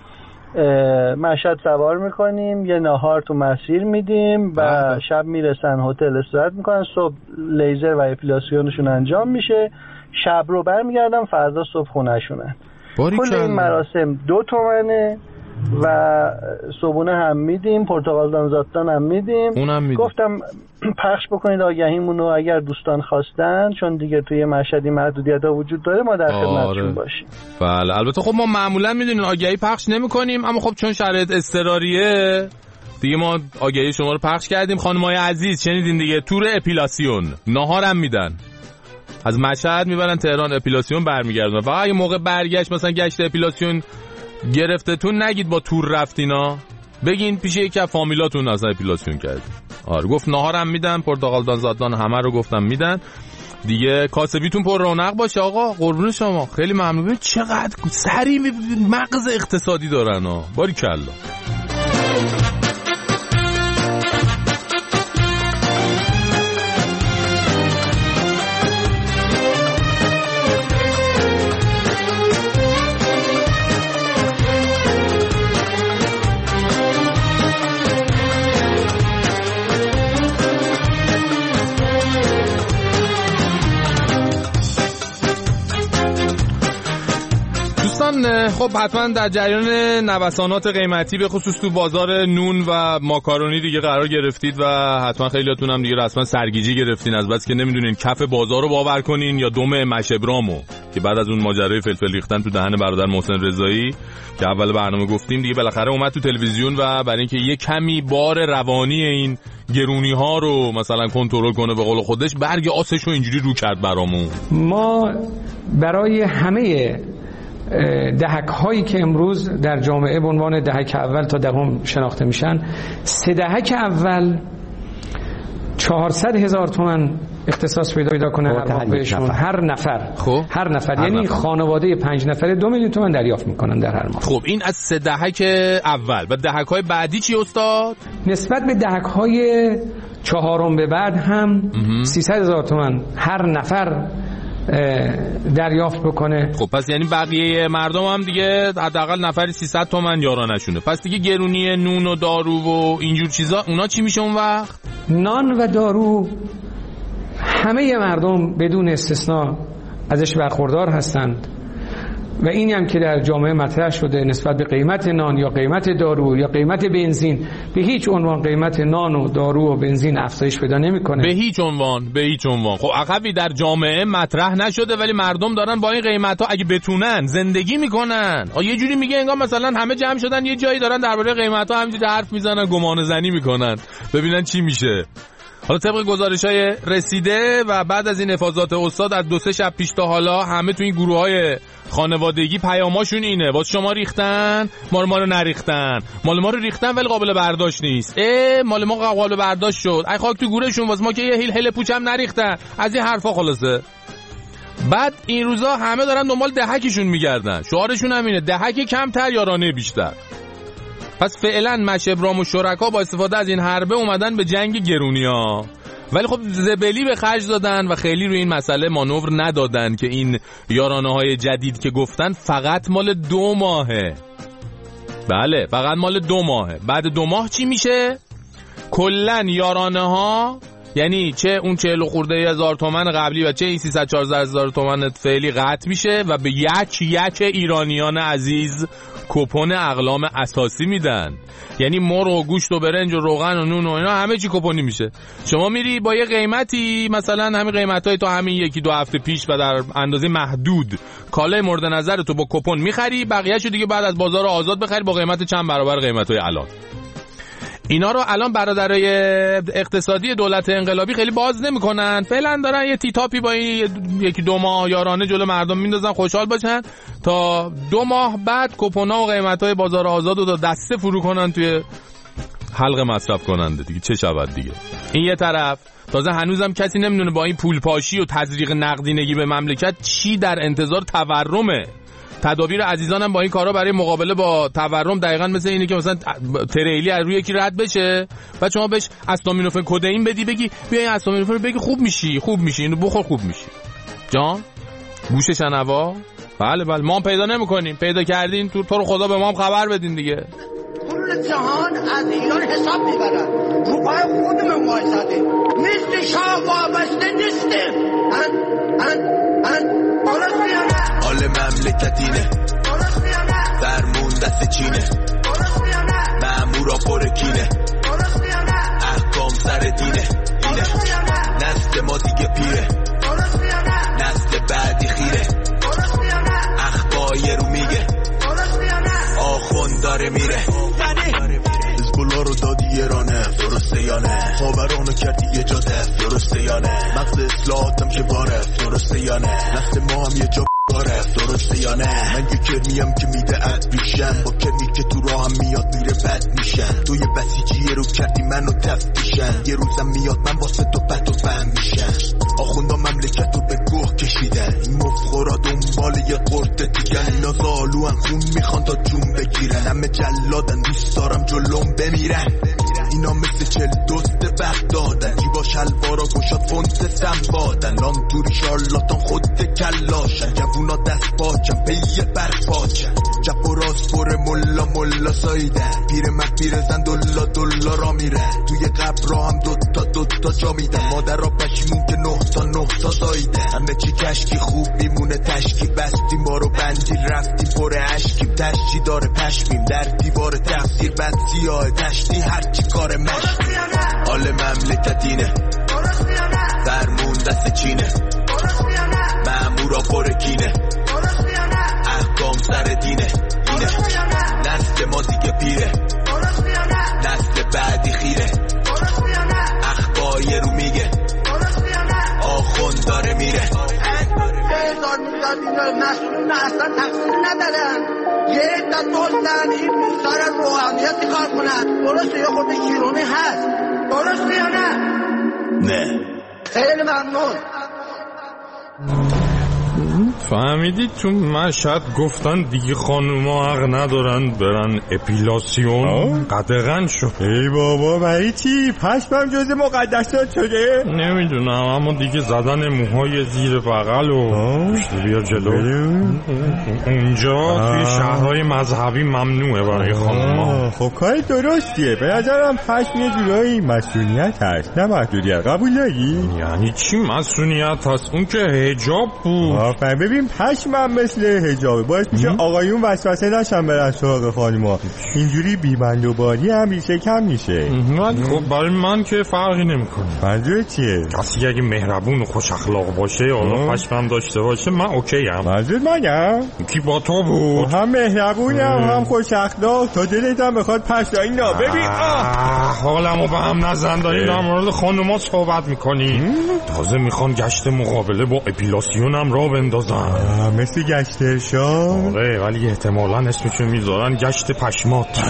مشهد سوار میکنیم، یه ناهار تو مسیر میدیم و شب میرسن هتل استراحت میکنن، صبح لیزر و اپیلاسیونشون انجام میشه، شب رو برمیگردن فردا صبح خونه‌شونن. کل این مراسم 2 تومنه و صبحونه هم میدیم، پرتقالدان زادتان هم میدیم. گفتم پخش بکنید آگهیمونو اگر دوستان خواستن، چون دیگه توی مشهدی محدودیت‌ها وجود داره، ما در خدمتشون باشیم. بله البته خب ما معمولا میدونین آگهی پخش نمی‌کنیم، اما خب چون شرایط اضطراریه دیگه ما آگهی شما رو پخش کردیم. خانمای عزیز شنیدین دیگه، تور اپیلاسیون، ناهارم میدن، از مشهد میبرن تهران اپیلاسیون برمیگردن. فقط اگه موقع برگشت مثلا گشت اپیلاسیون گرفتتون نگید با تور رفتینا، بگین پیش یکی از فامیلاتون اصلا اپیلاسیون کرد. گفت ناهارم میدن، پرتقالدان زادان همه رو گفتم میدن دیگه. کاسبیتون پر رونق باشه آقا، قربون شما، خیلی ممنون. ببین چقدر سریع مغز اقتصادی دارن باریکلا. خب حتما در جریان نوسانات قیمتی به خصوص تو بازار نون و ماکارونی دیگه قرار گرفتید و حتما خیلیاتون هم دیگه رسما سرگیجه گرفتین از بس که نمیدونین کف بازار رو باور کنین یا دم مشبرامو که بعد از اون ماجرای فلفل ریختن تو دهن برادر محسن رضایی که اول برنامه گفتیم دیگه بالاخره اومد تو تلویزیون و برای اینکه یه کمی بار روانی این گرونی ها رو مثلا کنترل کنه به قول خودش برگ آسش رو اینجوری رو کرد برامون. ما برای همه دهک هایی که امروز در جامعه به عنوان دهک اول تا دهم شناخته میشن، 3 دهک اول 400,000 تومان اختصاص پیدا کنه هر ماه بهشون هر نفر خب هر نفر یعنی خانواده 5 نفره 2 میلیون تومان دریافت میکنن در هر ماه. خب این از 3 دهک اول. و دهک‌های بعدی چی استاد؟ نسبت به دهک‌های 4 به بعد هم 300,000 تومان هر نفر دریافت بکنه. خب پس یعنی بقیه مردم هم دیگه حداقل نفری 300 تومن یارانه‌شونه. پس دیگه گرونی نون و دارو و اینجور چیزا اونا چی میشه اون وقت؟ نان و دارو همه مردم بدون استثنا ازش برخوردار هستند و اینی هم که در جامعه مطرح شده نسبت به قیمت نان یا قیمت دارو یا قیمت بنزین، به هیچ عنوان قیمت نان و دارو و بنزین افزایش پیدا نمیکنه. به هیچ عنوان. خب عقبی در جامعه مطرح نشده ولی مردم دارن با این قیمت ها اگه بتونن زندگی میکنن. یه جوری میگه انگار مثلا همه جمع شدن یه جایی دارن درباره قیمت ها همینجوری حرف میزنن، گمان زنی میکنن ببینن چی میشه. حالا طبق گزارش‌های رسیده و بعد از این افاضات استاد از 2-3 شب پیش تا حالا همه تو این گروه‌های خانوادگی پیاماشون اینه: واسه شما ریختن، مال ما رو نریختن، مال ما رو ریختن ولی قابل برداشت نیست. مال ما قابل برداشت شد، ای خاک تو گورشون، واسه ما که یه هیل پوچم نریختن. از این حرفا خلاصه. بعد این روزا همه دارن دنبال دهکشون میگردن. شعارشون همینه: دهک کمتر یارانه بیشتر. پس فعلا مشبرام و شرکا با استفاده از این حربه اومدن به جنگ گرونیا، ولی خب زبلی به خرج دادن و خیلی روی این مسئله مانور ندادن که این یارانه های جدید که گفتن فقط مال 2 ماهه. بله فقط مال 2 ماهه. بعد 2 ماه چی میشه؟ کلن یارانه ها، یعنی چه اون 40 خورده هزار تومان قبلی و چه این 314,000 تومان فعلی قطع میشه و به یک ایرانیان عزیز کپون اقلام اساسی میدن. یعنی مرغ و گوشت و برنج و روغن و نون و اینا همه چی کپونی میشه. شما میری با یه قیمتی، مثلا همین قیمتای تو همین 1-2 هفته پیش و در اندازه محدود کالای مورد نظر تو با کپون میخری، بقیه‌شو دیگه بعد از بازار آزاد بخری با قیمت چند برابر قیمتای الان. اینا رو الان برادرای اقتصادی دولت انقلابی خیلی باز نمی‌کنن. فعلا دارن یه تیتاپی با این 1-2 ماه یارانه جلو مردم میندازن خوشحال باشن تا 2 ماه بعد کپونا و قیمت‌های بازار آزاد رو تا دسته فرو کنن توی حلق مصرف کننده دیگه. چه شود دیگه. این یه طرف. تازه هنوزم کسی نمیدونه با این پولپاشی و تزریق نقدینگی به مملکت چی در انتظار تورمه. تدابیر عزیزانم با این کارا برای مقابله با تورم دقیقاً مثل اینه که مثلا تریلی از روی یکی رد بشه بعد شما بهش استامینوفن کدئین بدی، بگی بیا این استامینوفن رو بگی خوب میشی اینو بخور خوب میشی. جان گوش شنوا. بله ما هم پیدا نمی‌کنیم. پیدا کردین تو رو خدا به ما هم خبر بدین دیگه. کل جهان از ایران حساب میبرن، رو پای خودمون وایساده، مثل شاه وابسته نیستیم. حال مملکتینه، فرمون دست چینه، مامورا پر کینه، احکام سر دینه، نسل ما دیگه پیره، نسل بعدی خیره، اخبار رو میگه، آخوند داره میره. حزب‌الله رو دادی ایرانه، درسته یا نه؟ خاورانو کردی یه جا دف، درسته یا نه؟ مغز اصلاحاتم که باره، درسته یا نه؟ نسل ما هم یه جا باره، درسته یا نه؟ من یه کرمیم که میده عد بیشن، با کرمی که تو راه هم میاد میره بد میشن. تو یه بسیجی رو کردی منو تفتیشن، یه روزم میاد من واسه تو بد و فهم میشن. آخوندا مملکت رو به گوه کشیدن، این مفخورا دنبال یه قرد دیگن. اینا زالو خون میخوان تا جون بگیرن، همه جلادن دوست دارم جلوم بمیرن. اینا مثل 40 دوست وقت دادن، جیبا شلوارا گوشا فونت سنبادن. لام توری شارلاتان خود کلاشن، جوونا دست باچن پیه برپاچن. چپ و راست پر ملا سایدن، پیر زن دلا را میرن. توی قبر را هم دوتا جا میدن، مادر را پشیمون که 9 تا سایدن. همه چی کشکی خوب میمونه تشکی، بستیم بارو بندی رفتیم پر عشقیم. تشکی داره پشمیم در دیوار تفسیر، بد سیاه تشتی هرچی کار مشتی. حال مملکتینه، فرمون دست چینه، مامورا پر کینه، احکام سر دینه، نسل ما دیگه پیره، نسل بعدی خیره، اخبار رو میگه، آخوند داره میره. هزار میلیارد اینا مسئولین اصلا تقصیر ندارن، یه عده دزدن این سر روحانیت کار کنن. درسته یه خورده شیرونی هست، درسته یا نه؟ نه خیلی ممنون. فهمیدید تو مشهد گفتن دیگه خانوما حق ندارن برن اپیلاسیون؟ قدغن شد. ای بابا برای چی؟ پشمم جز مقدسات شده؟ نمیدونم، اما دیگه زدن موهای زیر بغل و بیا جلو اونجا توی شهرهای مذهبی ممنوعه برای خانوما. خب کار درستیه. به نظرم پشم یه جورایی مسئولیت هست، نه محدودیت. قبول داری؟ یعنی چی مسئولیت هست؟ اون که حجاب بود. ببین پشمم مثل حجابه، باعث میشه آقایون وسوسه نشن برن سراغ خانوما. اینجوری بیبند و باری هم ریشه کم میشه. خب برای من که فرقی نمیکنه. منظور چیه؟ کسی اگه مهربون و خوش اخلاق باشه یا پشمم داشته باشه من اوکی ام. منظور منم؟ کی با تو بود؟ هم مهربونم هم خوش اخلاق، تا دلت هم بخواد پشت اینا. ببین حالمو به هم نزن، داری در مورد خانوما صحبت میکنی. تازه میخوان گشت مقابله با اپیلاسیون هم راه بندازن. مثل گشت ارشاد؟ آره ولی احتمالاً اسمشو میذارن گشت پشمات.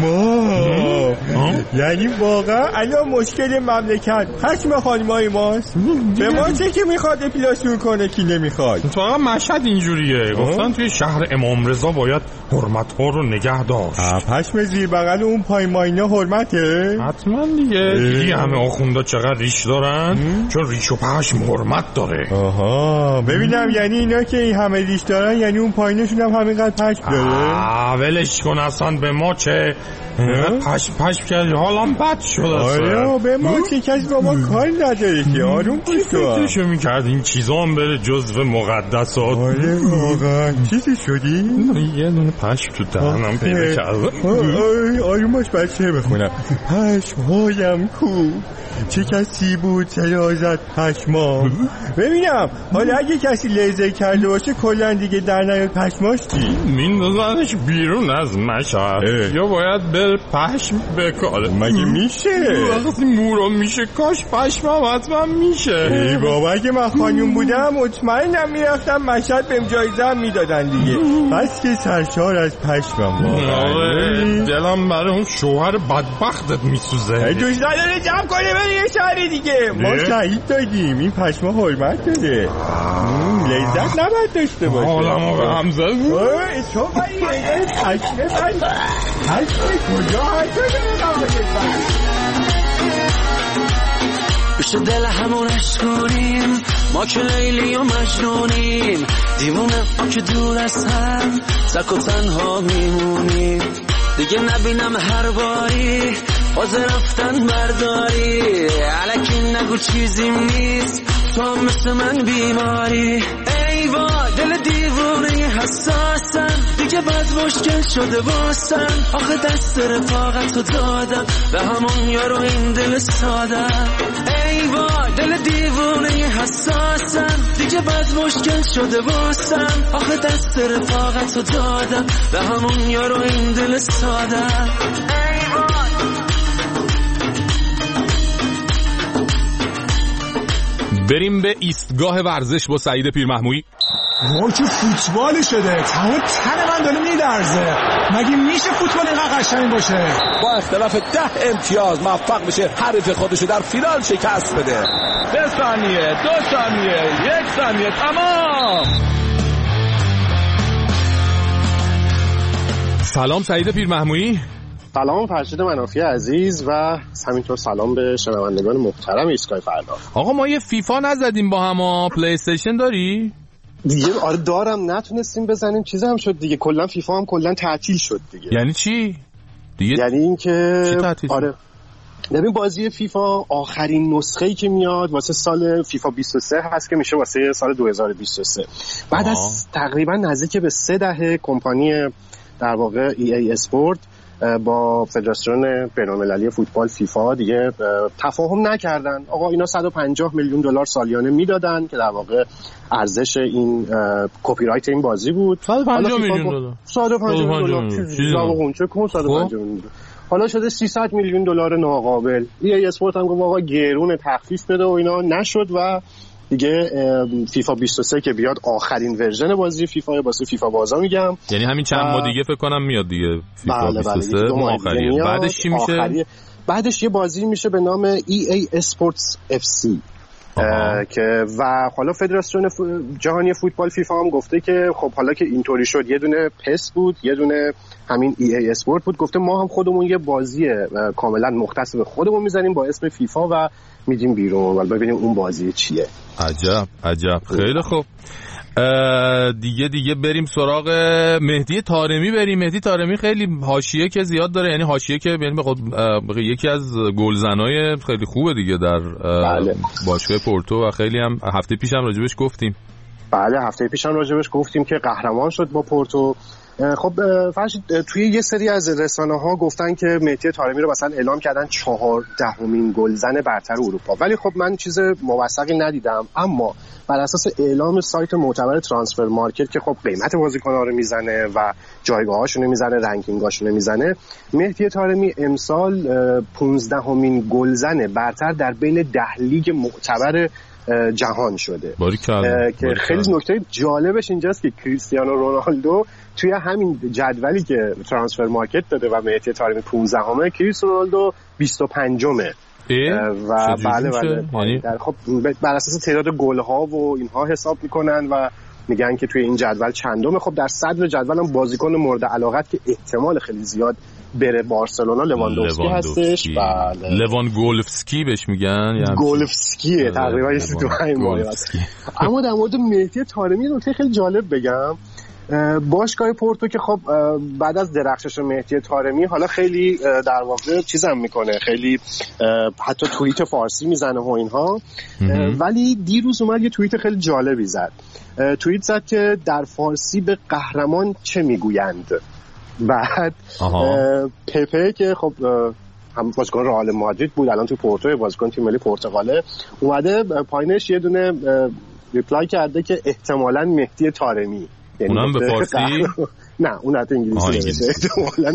یعنی واقعا الان مشکل مملکت پشم خانمای ماست. به ما چه که میخواد اپیلاسیون کنه کی نمیخواد. تو هم مشهد اینجوریه. گفتن توی شهر امام رضا باید حرمت‌ها رو نگه داشت. پشم زیر بغل اون پای ماینا حرمته؟ حتما دیگه. دیدی همه آخوندا چقدر ریش دارن؟ چون ریش و پشم حرمت داره. ببینم یعنی اینا که این همه ریش دارن یعنی اون پایینشون هم همینقدر پشم داره؟ ولش کن اصلا. به ما چه؟ پشم کردی حالم بد شد اصلا. به ما که کسی با ما کار نداره که. آروم باش تو. فکرشو میکرد این چیزا هم بره جزو مقدسات. واقعا چیزی شدی؟ یه دونه پشم تو دهنم پیدا کردم. آروم باش بچه بخونم. پشم هایم کو چه کسی بود صدا زد پشما. ببینم حالا اگه کسی لیزر کرده باشه کلا دیگه در نیاد پشماش چی؟ میندازنش بیرون از مشهد یا باید بر پشم بکاره. مگه میشه؟ وقتی مورا میشه کاش پشمم حتما میشه. ای بابا اگه من خانوم بودم مطمئنم میرفتم مشهد بهم جایزه هم میدادن دیگه. بس که سرشار از پشمم. دلم برای اون شوهر بدبختت میسوزه. دوست نداره جمع کنه بری یه شهری دیگه. ما شهید دادیم این پشما حرمت داده. لذت نباید داشته باشه. حالمو به هم زد. تو بایی پشمه بایی پشمه کجا بشه دل همونش کنیم ما که لیلی و مجنونیم. دیوونه ما که دور از هم سک و تنها میمونیم. دیگه نبینم هر باری باز رفتن برداری. الکی نگو چیزیم نیست تو هم مثل من بیماری. ای وای دل دیوونه حساسم دیگه بد مشکل شده واسم. آخه دست رفاقت رو دادم به همون یارو این دل سادم. ای وای دل دیوونه حساسم دیگه بد مشکل شده واسم. آخه دست رفاقت رو دادم به همون یارو این دل سادم. ای وای بریم به ایستگاه ورزش با سعید پیرمحمویی. وای چه فوتبالی شده، تمام تن من داره میلرزه. مگه میشه فوتبال اینقدر قشنگ باشه؟ با اختلاف 10 امتیاز موفق بشه حریف خودشو در فینال شکست بده. 3 ثانیه 2 ثانیه 1 ثانیه تمام. سلام سعید پیرمحمویی. سلام فرشید منافی عزیز و همینطور سلام به شنوندگان محترم ایستگاه فردا. آقا ما یه فیفا نزدیم با هم. پلی استیشن داری؟ دیگه آره دارم، نتونستیم بزنیم. چیز هم شد دیگه، کلا فیفا هم کلا تعطیل شد دیگه. یعنی چی؟ دیگه یعنی اینکه چی تعطیل؟ آره ببین بازی فیفا آخرین نسخه‌ای که میاد واسه سال فیفا 23 هست که میشه واسه سال 2023. بعد از تقریبا نزدیک به 3 دهه کمپانی در واقع EA اسپورت با فدراسیون بین‌المللی فوتبال فیفا دیگه تفاهم نکردن. آقا اینا 150 میلیون دلار سالیانه میدادن که در واقع ارزش این کپی رایت این بازی بود. 150 میلیون دلار. 150 میلیون دلار چیزی قونچه کن 150 میلیون. حالا شده 300 میلیون دلار ناقابل. EA اسپورت هم گفت آقا گرون تخفیف بده و اینا نشد و دیگه فیفا 23 که بیاد آخرین ورژن بازی فیفا واسه فیفا بازا میگم. یعنی همین چند ماه دیگه فکر کنم میاد دیگه فیفا 23 آخریه. بعدش چی میشه؟ بعدش یه بازی میشه به نام EA Sports FC که و حالا فدراسیون جهانی فوتبال فیفا هم گفته که خب حالا که اینطوری شد، یه دونه پس بود، یه دونه همین EA اسپورت بود، گفته ما هم خودمون یه بازی کاملا مختص به خودمون میزنیم با اسم فیفا و میدیم بیرون و ببینیم اون بازی چیه. عجب خیلی خوب. دیگه بریم سراغ مهدی طارمی. مهدی طارمی خیلی حاشیه که زیاد داره، یعنی حاشیه که یکی از گلزنای خیلی خوبه دیگه در باشگاه پورتو و خیلی هم هفته پیش هم راجبش گفتیم. بله هفته پیش هم راجبش گفتیم که قهرمان شد با پورتو. خب فرشید توی یه سری از رسانه‌ها گفتن که مهدی طارمی رو مثلا اعلام کردن 14مین گلزن برتر اروپا، ولی خب من چیز موثقی ندیدم. اما بر اساس اعلام سایت معتبر ترانسفر مارکت که خب قیمت بازیکن‌ها رو میزنه و جایگاه‌هاشون رو میزنه، رنکینگ‌هاشون رو میزنه، مهدی طارمی امسال 15مین گلزن برتر در بین 10 لیگ معتبر جهان شده که خیلی نکته جالبش اینجاست که کریستیانو رونالدو توی همین جدولی که ترانسفر مارکت داده و مهدی طارمی 15مه، کریستیانو رونالدو 25مه و بله خب بر اساس تعداد گل‌ها و اینها حساب میکنن و میگن که توی این جدول چندمه. خب در صدر جدول هم بازیکن مورد علاقت که احتمال خیلی زیاد بره بارسلونا لواندوفسکی هستش. بله لوان گولفسکی بهش میگن، گولفسکیه تقریبا، یه تو همین موقع است. اما در مورد مهدی طارمی نکته خیلی جالب بگم. باشگاه پورتو که خب بعد از درخشش مهدی طارمی حالا خیلی در واقع چیزم میکنه، خیلی حتی توییت فارسی میزنه و اینها، ولی دیروز اومد یه توییت خیلی جالبی زد. توییت زد که در فارسی به قهرمان چه میگویند. بعد پپه که خب هم بازیکن رئال مادرید بود، الان تو پورتو بازیکن تیم ملی پرتغاله، اومده پایینش یه دونه ریپلای کرده که احتمالاً مهدی طارمی. اونم به فارسی؟ نه اون حتی انگلیسی نوشته. احتمالاً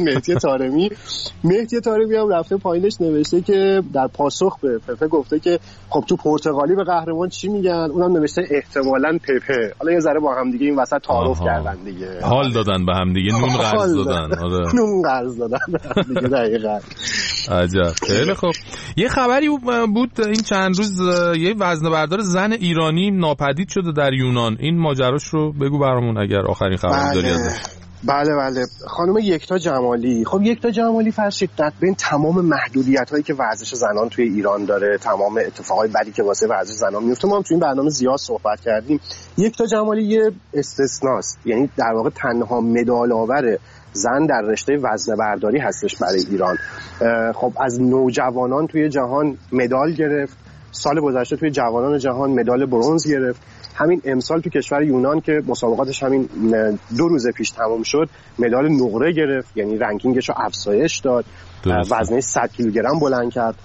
مهدی طارمی هم رفته پایینش نوشته که در پاسخ به پپه گفته که خب تو پرتغالی به قهرمان چی میگن، اونم نوشته احتمالاً پپه. حالا یه ذره با هم دیگه این وسط تعارف کردن دیگه، حال دادن به هم دیگه، نون قرض دادن. نون قرض دادن دیگه. دقیقاً. عجب. خیلی خوب. یه خبری بود این چند روز، یه وزنه‌بردار زن ایرانی ناپدید شده در یونان. این ماجراش رو بگو برامون اگر آخرین خبر داری ازش. بله خانم یکتا جمالی. خب یکتا جمالی فرشید در بین تمام محدودیت‌هایی که ورزش زنان توی ایران داره، تمام اتفاقای بدی که واسه ورزش زنان میفته، ما هم توی این برنامه زیاد صحبت کردیم. یکتا جمالی یه استثناست، یعنی در واقع تنها مدال آور زن در رشته وزنه‌برداری هستش برای ایران. خب از نوجوانان توی جهان مدال گرفت، سال گذشته توی جوانان جهان مدال برنز گرفت، همین امسال تو کشور یونان که مسابقاتش همین 2 روز پیش تمام شد مدال نقره گرفت، یعنی رنکینگش رو افزایش داد، وزنه 100 کیلوگرم بلند کرد.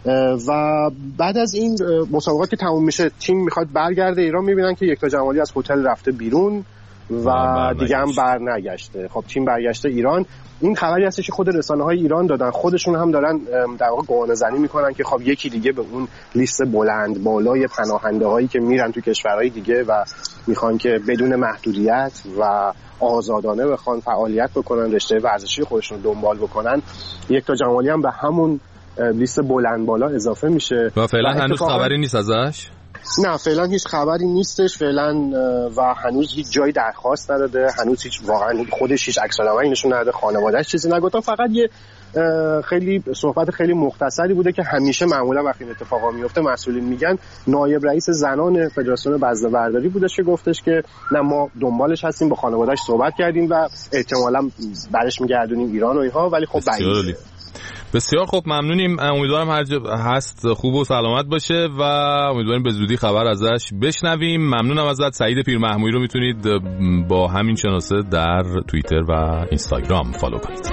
و بعد از این مسابقات که تمام میشه تیم میخواد برگرده ایران، میبینن که یکتا جمالی از هتل رفته بیرون و دیگه هم برنگشته. خب تیم برگشته ایران. این خبری هستش که خود رسانه‌های ایران دادن، خودشون هم دارن در واقع گمانه‌زنی میکنن که خب یکی دیگه به اون لیست بلند بالای پناهنده‌هایی که میرن تو کشورهای دیگه و میخوان که بدون محدودیت و آزادانه بخوان فعالیت بکنن، رشته ورزشی خودشون دنبال بکنن، یکتا جمالی هم به همون لیست بلند بالا اضافه میشه. و فعلا هنوز خبری نیست ازش؟ نه فعلا هیچ خبری نیستش فعلا و هنوز هیچ جایی درخواست نداده، هنوز هیچ واقعا خودش هیچ عکس‌العملی نشون نداده، خانواده‌اش چیزی نگفتن، فقط یه خیلی صحبت خیلی مختصری بوده که همیشه معمولا وقتی این اتفاقا میفته مسئولین میگن. نایب رئیس زنان فدراسیون وزنه‌برداری بودش که گفتش که نه ما دنبالش هستیم، با خانواده‌اش صحبت کردیم و احتمالاً برش میگردونیم ایران و اینها، ولی خب بعید. بسیار خوب، ممنونیم. امیدوارم هر جا هست خوب و سلامت باشه و امیدواریم به زودی خبر ازش بشنویم. ممنونم ازت. سعید پیرمحمودی رو میتونید با همین شناسه در توییتر و اینستاگرام فالو کنید.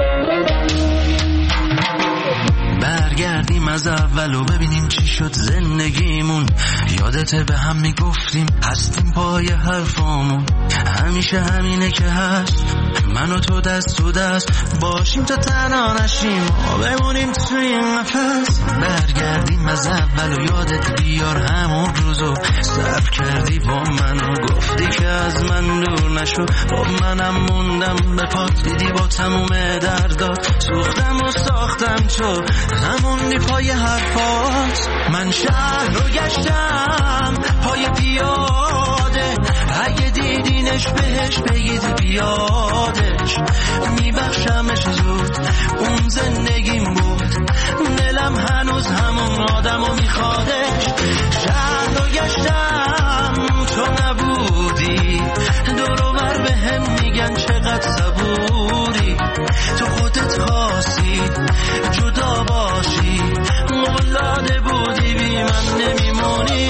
برگردیم از اول و ببینیم چی شد زندگیمون. یادته به هم میگفتیم هستیم پای حرفامون، همیشه همینه که هست، من و تو دست تو دست باشیم تا تنها نشیم و بمونیم تو این نفس. برگردیم از اول و یادت بیار همون روزو صبر کردی با من و گفتی که از من دور نشو، با منم موندم به پات، دیدی با تموم دردات سوختم و ساختم تو، هموندی پای حرفات. من شهر رو گشتم پای پیاده، اگه دیدینش بهش بگید بیادش، میبخشمش زود اون زندگیم بود، دلم هنوز همون آدمو میخوادش. شهر رو گشتم تو نبودی، دور و بر به هم میگن چقدر صبوری، تو خودت خواستی جدا باشی، مولاد بودی بی من نمیمونی.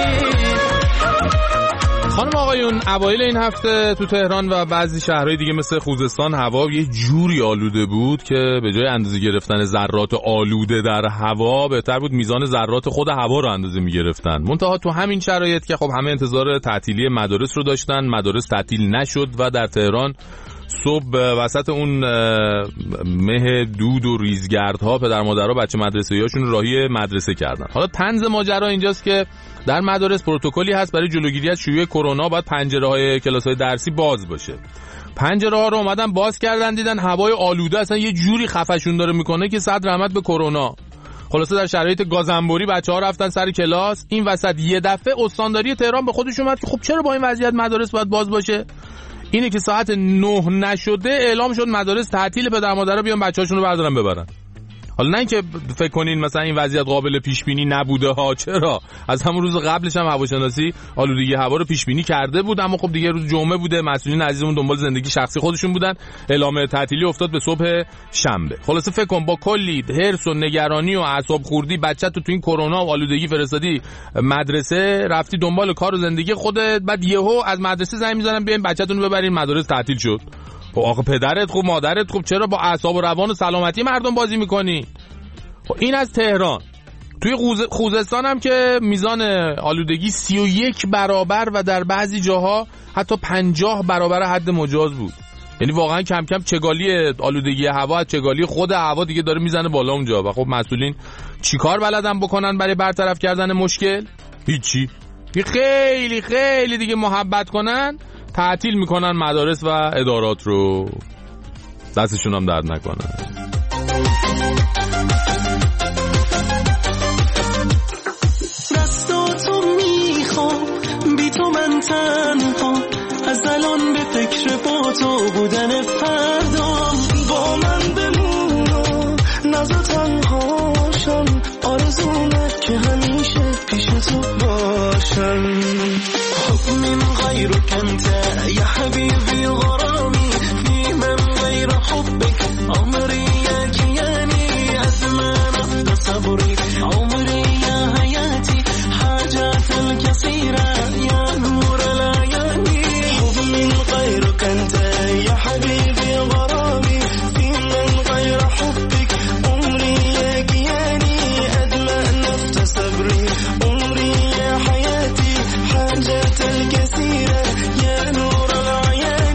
خانم آقایون، اوایل این هفته تو تهران و بعضی شهرهای دیگه مثل خوزستان هوا یه جوری آلوده بود که به جای اندازه گرفتن ذرات آلوده در هوا بهتر بود میزان ذرات خود هوا رو اندازه میگرفتن. منتها تو همین شرایط که خب همه انتظار تعطیلی مدارس رو داشتن، مدارس تعطیل نشد و در تهران صبح وسط اون مه دود و ریزگردها پدر مادرها بچه مدرسه‌هاشون راهی مدرسه کردن. حالا طنز ماجرا اینجاست که در مدارس پروتکلی هست برای جلوگیری از شیوع کرونا، باید پنجره‌های کلاس‌های درسی باز باشه. پنجره‌ها رو اومدن باز کردن، دیدن هوای آلوده اصلا یه جوری خفشون داره میکنه که صد رحمت به کرونا. خلاصه در شرایط گازنبوری بچه‌ها رفتن سر کلاس. این وسط یه دفعه استانداری تهران به خودش اومد که خب چرا با این وضعیت مدارس باید باز باشه؟ اینه که ساعت 9 نشده اعلام شد مدارس تعطیل، پدر مادرها بیان بچه‌هاشون رو بردارن ببرن. حالا نه اینکه فکر کنین مثلا این وضعیت قابل پیش بینی نبوده ها، چرا؟ از همون روز قبلش هم هواشناسی آلودگی هوا رو پیش بینی کرده بود، اما خب دیگه روز جمعه بوده، مسئولین عزیزمون دنبال زندگی شخصی خودشون بودن، اعلام تعطیلی افتاد به صبح شنبه. خلاصه فکر کن با کلی هرس و نگرانی و اعصاب خوردی بچه‌ت تو این کرونا و آلودگی فرستادی مدرسه، رفتی دنبال کار و زندگی خودت، بعد یهو از مدرسه زنگ میزنن بیاین بچه‌تون رو ببرین مدارس تعطیل شد. خب آخه پدرت خوب مادرت خوب، چرا با اعصاب و روان و سلامتی مردم بازی میکنی؟ خب این از تهران. توی خوزستان هم که میزان آلودگی 31 برابر و در بعضی جاها حتی 50 برابر حد مجاز بود. یعنی واقعا کم کم چگالی آلودگی هوا، چگالی خود هوا دیگه داره میزنه بالا اونجا. و خب مسئولین چیکار بلدن بکنن برای برطرف کردن مشکل؟ هیچی. خیلی خیلی دیگه محبت کنن تعطیل میکنن مدارس و ادارات رو، دستشون هم درد نکنه. دستاتو میخوام بی تو من تنها، از الان به فکر با تو بودن فردام، با من بمون نزا تنهاشم، آرزومه که همیشه پیش تو باشم. من غيرك أنت يا حبيبي غرامي، في من غير حبك عمري يا كياني، أزمان أفضل صبري عمري يا حياتي، حاجات الكثيرة يا نور العيان. حب من غيرك أنت يا حبيبي غرامي، في من غير حبك عمري يا كياني، أزمان أفضل صبري عمري يا حياتي، حاجات الكثيرة يا نور العيان.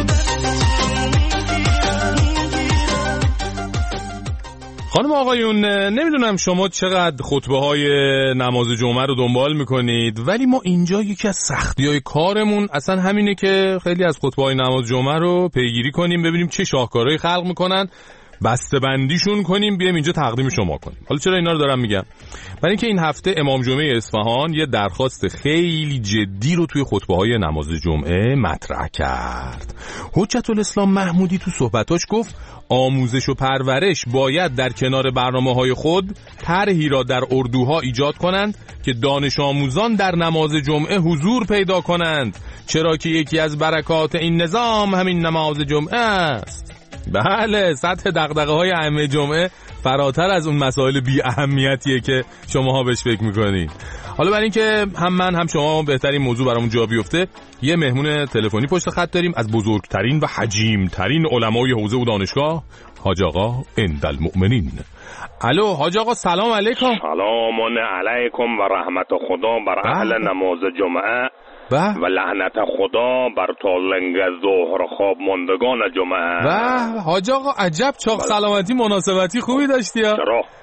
خانم آقایون، نمیدونم شما چقدر خطبه های نماز جمعه رو دنبال میکنید، ولی ما اینجا یکی از سختی های کارمون اصلا همینه که خیلی از خطبه های نماز جمعه رو پیگیری کنیم، ببینیم چه شاهکارهایی خلق میکنن، بسته بندیشون کنیم، بیایم اینجا تقدیم شما کنیم. حالا چرا اینا رو دارم میگم؟ برای اینکه این هفته امام جمعه اصفهان یه درخواست خیلی جدی رو توی خطبه‌های نماز جمعه مطرح کرد. حجت الاسلام محمودی تو صحبتاش گفت آموزش و پرورش باید در کنار برنامه‌های خود طرحی را در اردوها ایجاد کنند که دانش آموزان در نماز جمعه حضور پیدا کنند، چرا که یکی از برکات این نظام همین نماز جمعه است. بله، سطح دغدغه‌های ائمه جمعه فراتر از اون مسائل بی اهمیتیه که شماها بهش فکر میکنید. حالا برای اینکه هم من هم شما بهترین موضوع برامون جا بیفته، یه مهمون تلفنی پشت خط داریم از بزرگترین و حجیمترین علمای حوزه و دانشگاه، حاج آقا اندالمؤمنین. الو حاج آقا، سلام علیکم. سلام علیکم و رحمت خدا بر اهل نماز جمعه و لعنت خدا بر طالنگ ظهر خواب ماندگان جمعه. حاج آقا عجب چاق سلامتی مناسبتی خوبی داشتی ها. چرا؟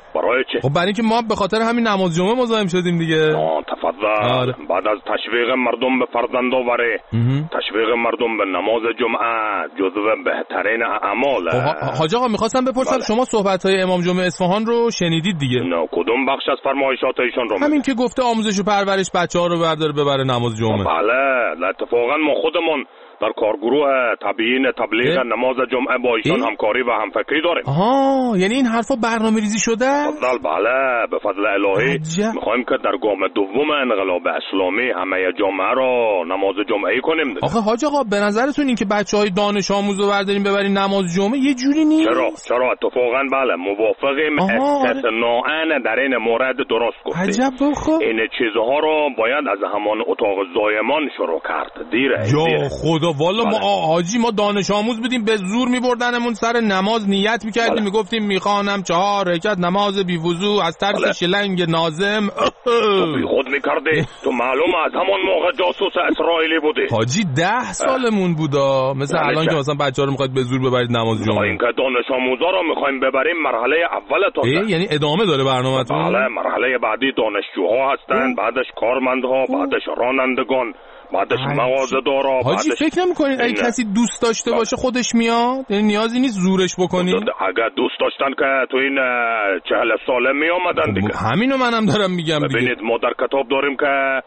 برای چه؟ خب برای اینکه ما به خاطر همین نماز جمعه مزاحم شدیم دیگه. تفضل. بعد از تشویق مردم به فرزندآوری، تشویق مردم به نماز جمعه جزو بهترین اعمال. حاج آقا میخواستم بپرسم شما صحبت‌های امام جمعه اصفهان رو شنیدید دیگه؟ نه، کدوم بخش از فرمایشات ایشون رو؟ همین که گفته آموزش و پرورش بچه‌ها رو ببره نماز جمعه. بله، اتفاقا ما خودمون در کارگروه تبیین تبلیغ نماز جمعه با ایشان همکاری و همفکری داریم. یعنی این حرفا برنامه‌ریزی شده؟ بله، به فضل الهی می‌خوایم که در گام دوم انقلاب اسلامی همه جامعه رو نماز جمعه‌ای کنیم. آخه حاج آقا به نظرتون این که بچه‌های دانش آموز رو برداریم ببرین نماز جمعه یه جوری نیست؟ چرا اتفاقا بله موافقیم. استثناءً در این مورد درست گفتید. عجب بخو. این چیزها رو باید از همان اتاق زایمان شروع کرد. دیره. خدا والا ما حاجی ما دانش آموز بودیم به زور می‌بردنمون سر نماز نیت می‌کردیم میگفتیم میخوانم 4 رکعت نماز بی وضو از ترس شلنگ ناظم. تو بی خود می‌کردی. تو معلومه از همون موقع جاسوس اسرائیلی بودی. حاجی 10 سالمون بودا مثل الان که مثلا بچه‌ها رو می‌خواید به زور ببرید نماز جمعه. این که دانش آموزا رو می‌خوایم ببریم مرحله اول تا یعنی ادامه داره برنامه‌تون؟ بله، مرحله بعدی دانشجوها هستن، بعدش کارمندها، بعدش رانندگان، بعدش مغازه‌دارا. حاجی فکر نمی‌کنید اگه کسی دوست داشته باشه خودش میاد؟ یعنی نیازی نیست زورش بکنید. اگه دوست داشتن که تو این 40 ساله میآمدن دیگه. همینو منم دارم میگم دیگه. ببینید ما در کتاب داریم که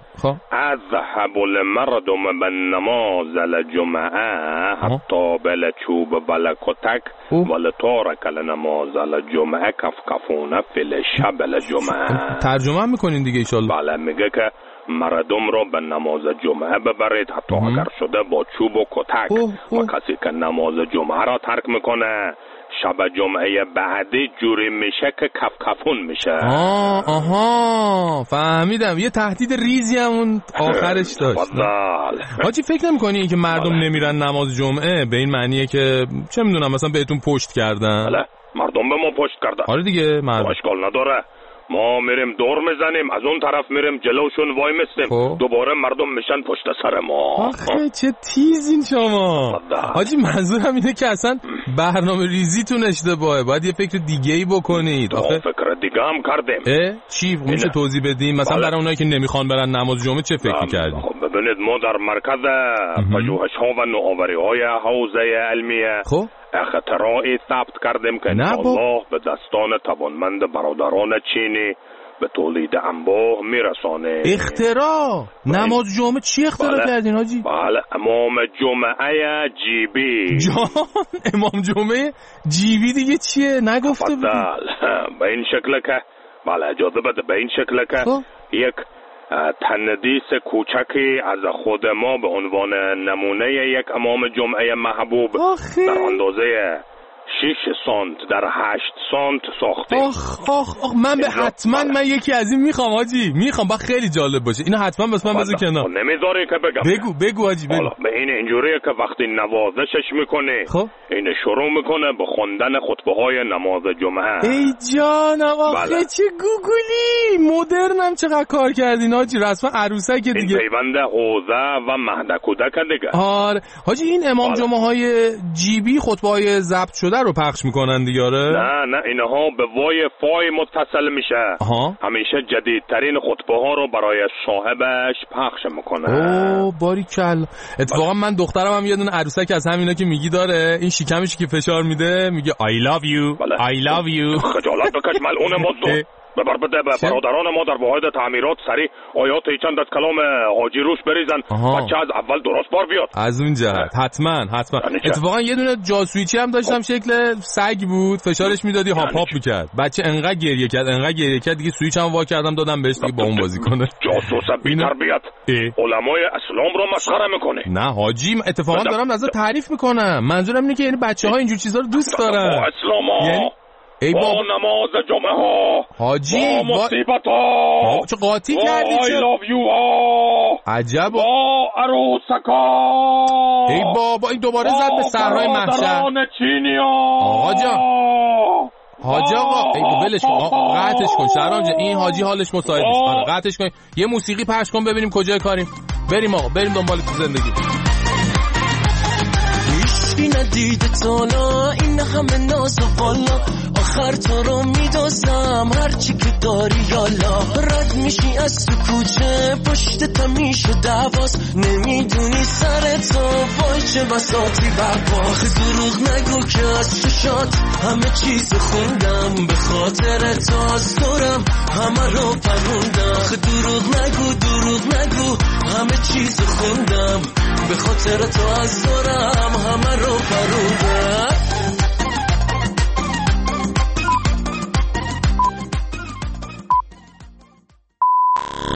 اذهب المردم بالنماز الجمعه حتی بالچوب بالکتک ولتارک النماز الجمعه کفکفون فی الشب الجمعه. ترجمه میکنین دیگه ان شاء الله. بله، میگه که مردم را به نماز جمعه ببرید حتی اگر شده با چوب و کتک. و کسی که نماز جمعه را ترک میکنه شب جمعه بعدی جوری میشه که کفکفون میشه. آها فهمیدم. یه تهدید ریزی همون آخرش داشت. حاجی فکر نمی‌کنی این که مردم نمیرن نماز جمعه به این معنیه که چه میدونم مثلا بهتون پشت کردن؟ بله، مردم به ما پشت کردن. آره دیگه، مردم اشکال نداره. ما میریم دور میزنیم، از اون طرف میریم جلوشون وای میستیم، دوباره مردم میشن پشت سر ما. آخه چه تیزین شما. حاجی منظورم اینه که اصلا برنامه ریزیتون اشتباهه، باید یه فکر دیگه ای بکنید. آخه فکر دیگه هم کردیم. چی میشه توضیح بدیم؟ مثلا برای اونایی که نمیخوان برن نماز جمعه چه فکری کردیم؟ خب ببینید ما در مرکز پژوهش‌ها و نوآوری‌های حوزه علمیه اختراعی ثبت کردیم که انشاءالله به دستان توانمند برادران چینی به تولید انبوه میرسانه. اختراع؟ نماز جمعه چی اختراع کردین حاجی؟ بله، امام جمعه جیبی. امام جمعه جیبی دیگه چیه؟ نگفته بودی؟ به این شکل که بله اجازه بده، به این شکل که یک تندیس کوچکی از خود ما به عنوان نمونه یک امام جمعه محبوب در اندازه 6 سانت در 8 سانت ساختیم. من به حتما من یکی از این میخوام حاجی، میخوام با خیلی جالب باشه. اینو حتما بس من بذار کنار. نمیذاری که بگم؟ بگو حاجی بگو. به این اینجوریه که وقتی نوازشش میکنه این شروع میکنه به خوندن خطبه های نماز جمعه. ای جانم آخه چه گوگلی مدرنم چقدر کار کردین حاجی، رسما عروسک دیگه. این پیوند حوزه و مهد کودک دیگه. آره حاجی این امام جمعه های جیبی خطبه های ضبط شده رو پخش میکنن دیگه؟ نه اینها به وای فای متصل میشه. همیشه جدیدترین خطبه ها رو برای صاحبش پخش میکنه. باریکلا. اتفاقا من دخترم هم یه دونه عروسک از همینا که میگی داره، این شکمش که فشار میده میگه I love you I love you. خجالت بکش ملعون مزدور. ببر بده به برادران ما در واحد تعمیرات سری آیات چند از کلام حاجی روش بریزن، بچه از اول درست بار بیاد. از اون جهت حتما اتفاقا یه دونه جاسویچی هم داشتم شکل سگ بود، فشارش میدادی هاپ هاپ میکرد، بچه انقدر گریه کرد دیگه سویچ هم وا کردم دادم بهش دیگه با اون بازی کنه. جاسوس بی تربیت علمای اسلام رو مسخره میکنه. نه حاجی اتفاقا دارم ازش تعریف میکنم، منظورم اینه که یعنی بچه‌ها اینجور چیزا رو دوست دارن. اسلام ای با نماز جمعه ها حاجی با مصیبت ها چه قاطی کردی I love you ها عجب با عروسکا ای بابا این دوباره زد به صحرای محشر چینی ها آقا جان حاجی آقا ای ولش کن قطعش کن شهرام جان، این حاجی حالش مساعد نیست. آره قطعش کن، یه موسیقی پخش کن ببینیم کجای کاریم. بریم آقا بریم دنبال تو زندگی. هیچکی ندیده تالا این همه ناز و بالا، آخر تو رو میدازم هرچی که داری یالا رد میشی از تو کوچه پشت تا میشه دواز نمیدونی سر تو وای چه بساطی برباخ دروغ نگو که از چشات همه چیز خوندم به خاطر تو از دورم همه رو پروندم دروغ نگو همه چیز خوندم به خاطر تو از دورم همه رو پروندم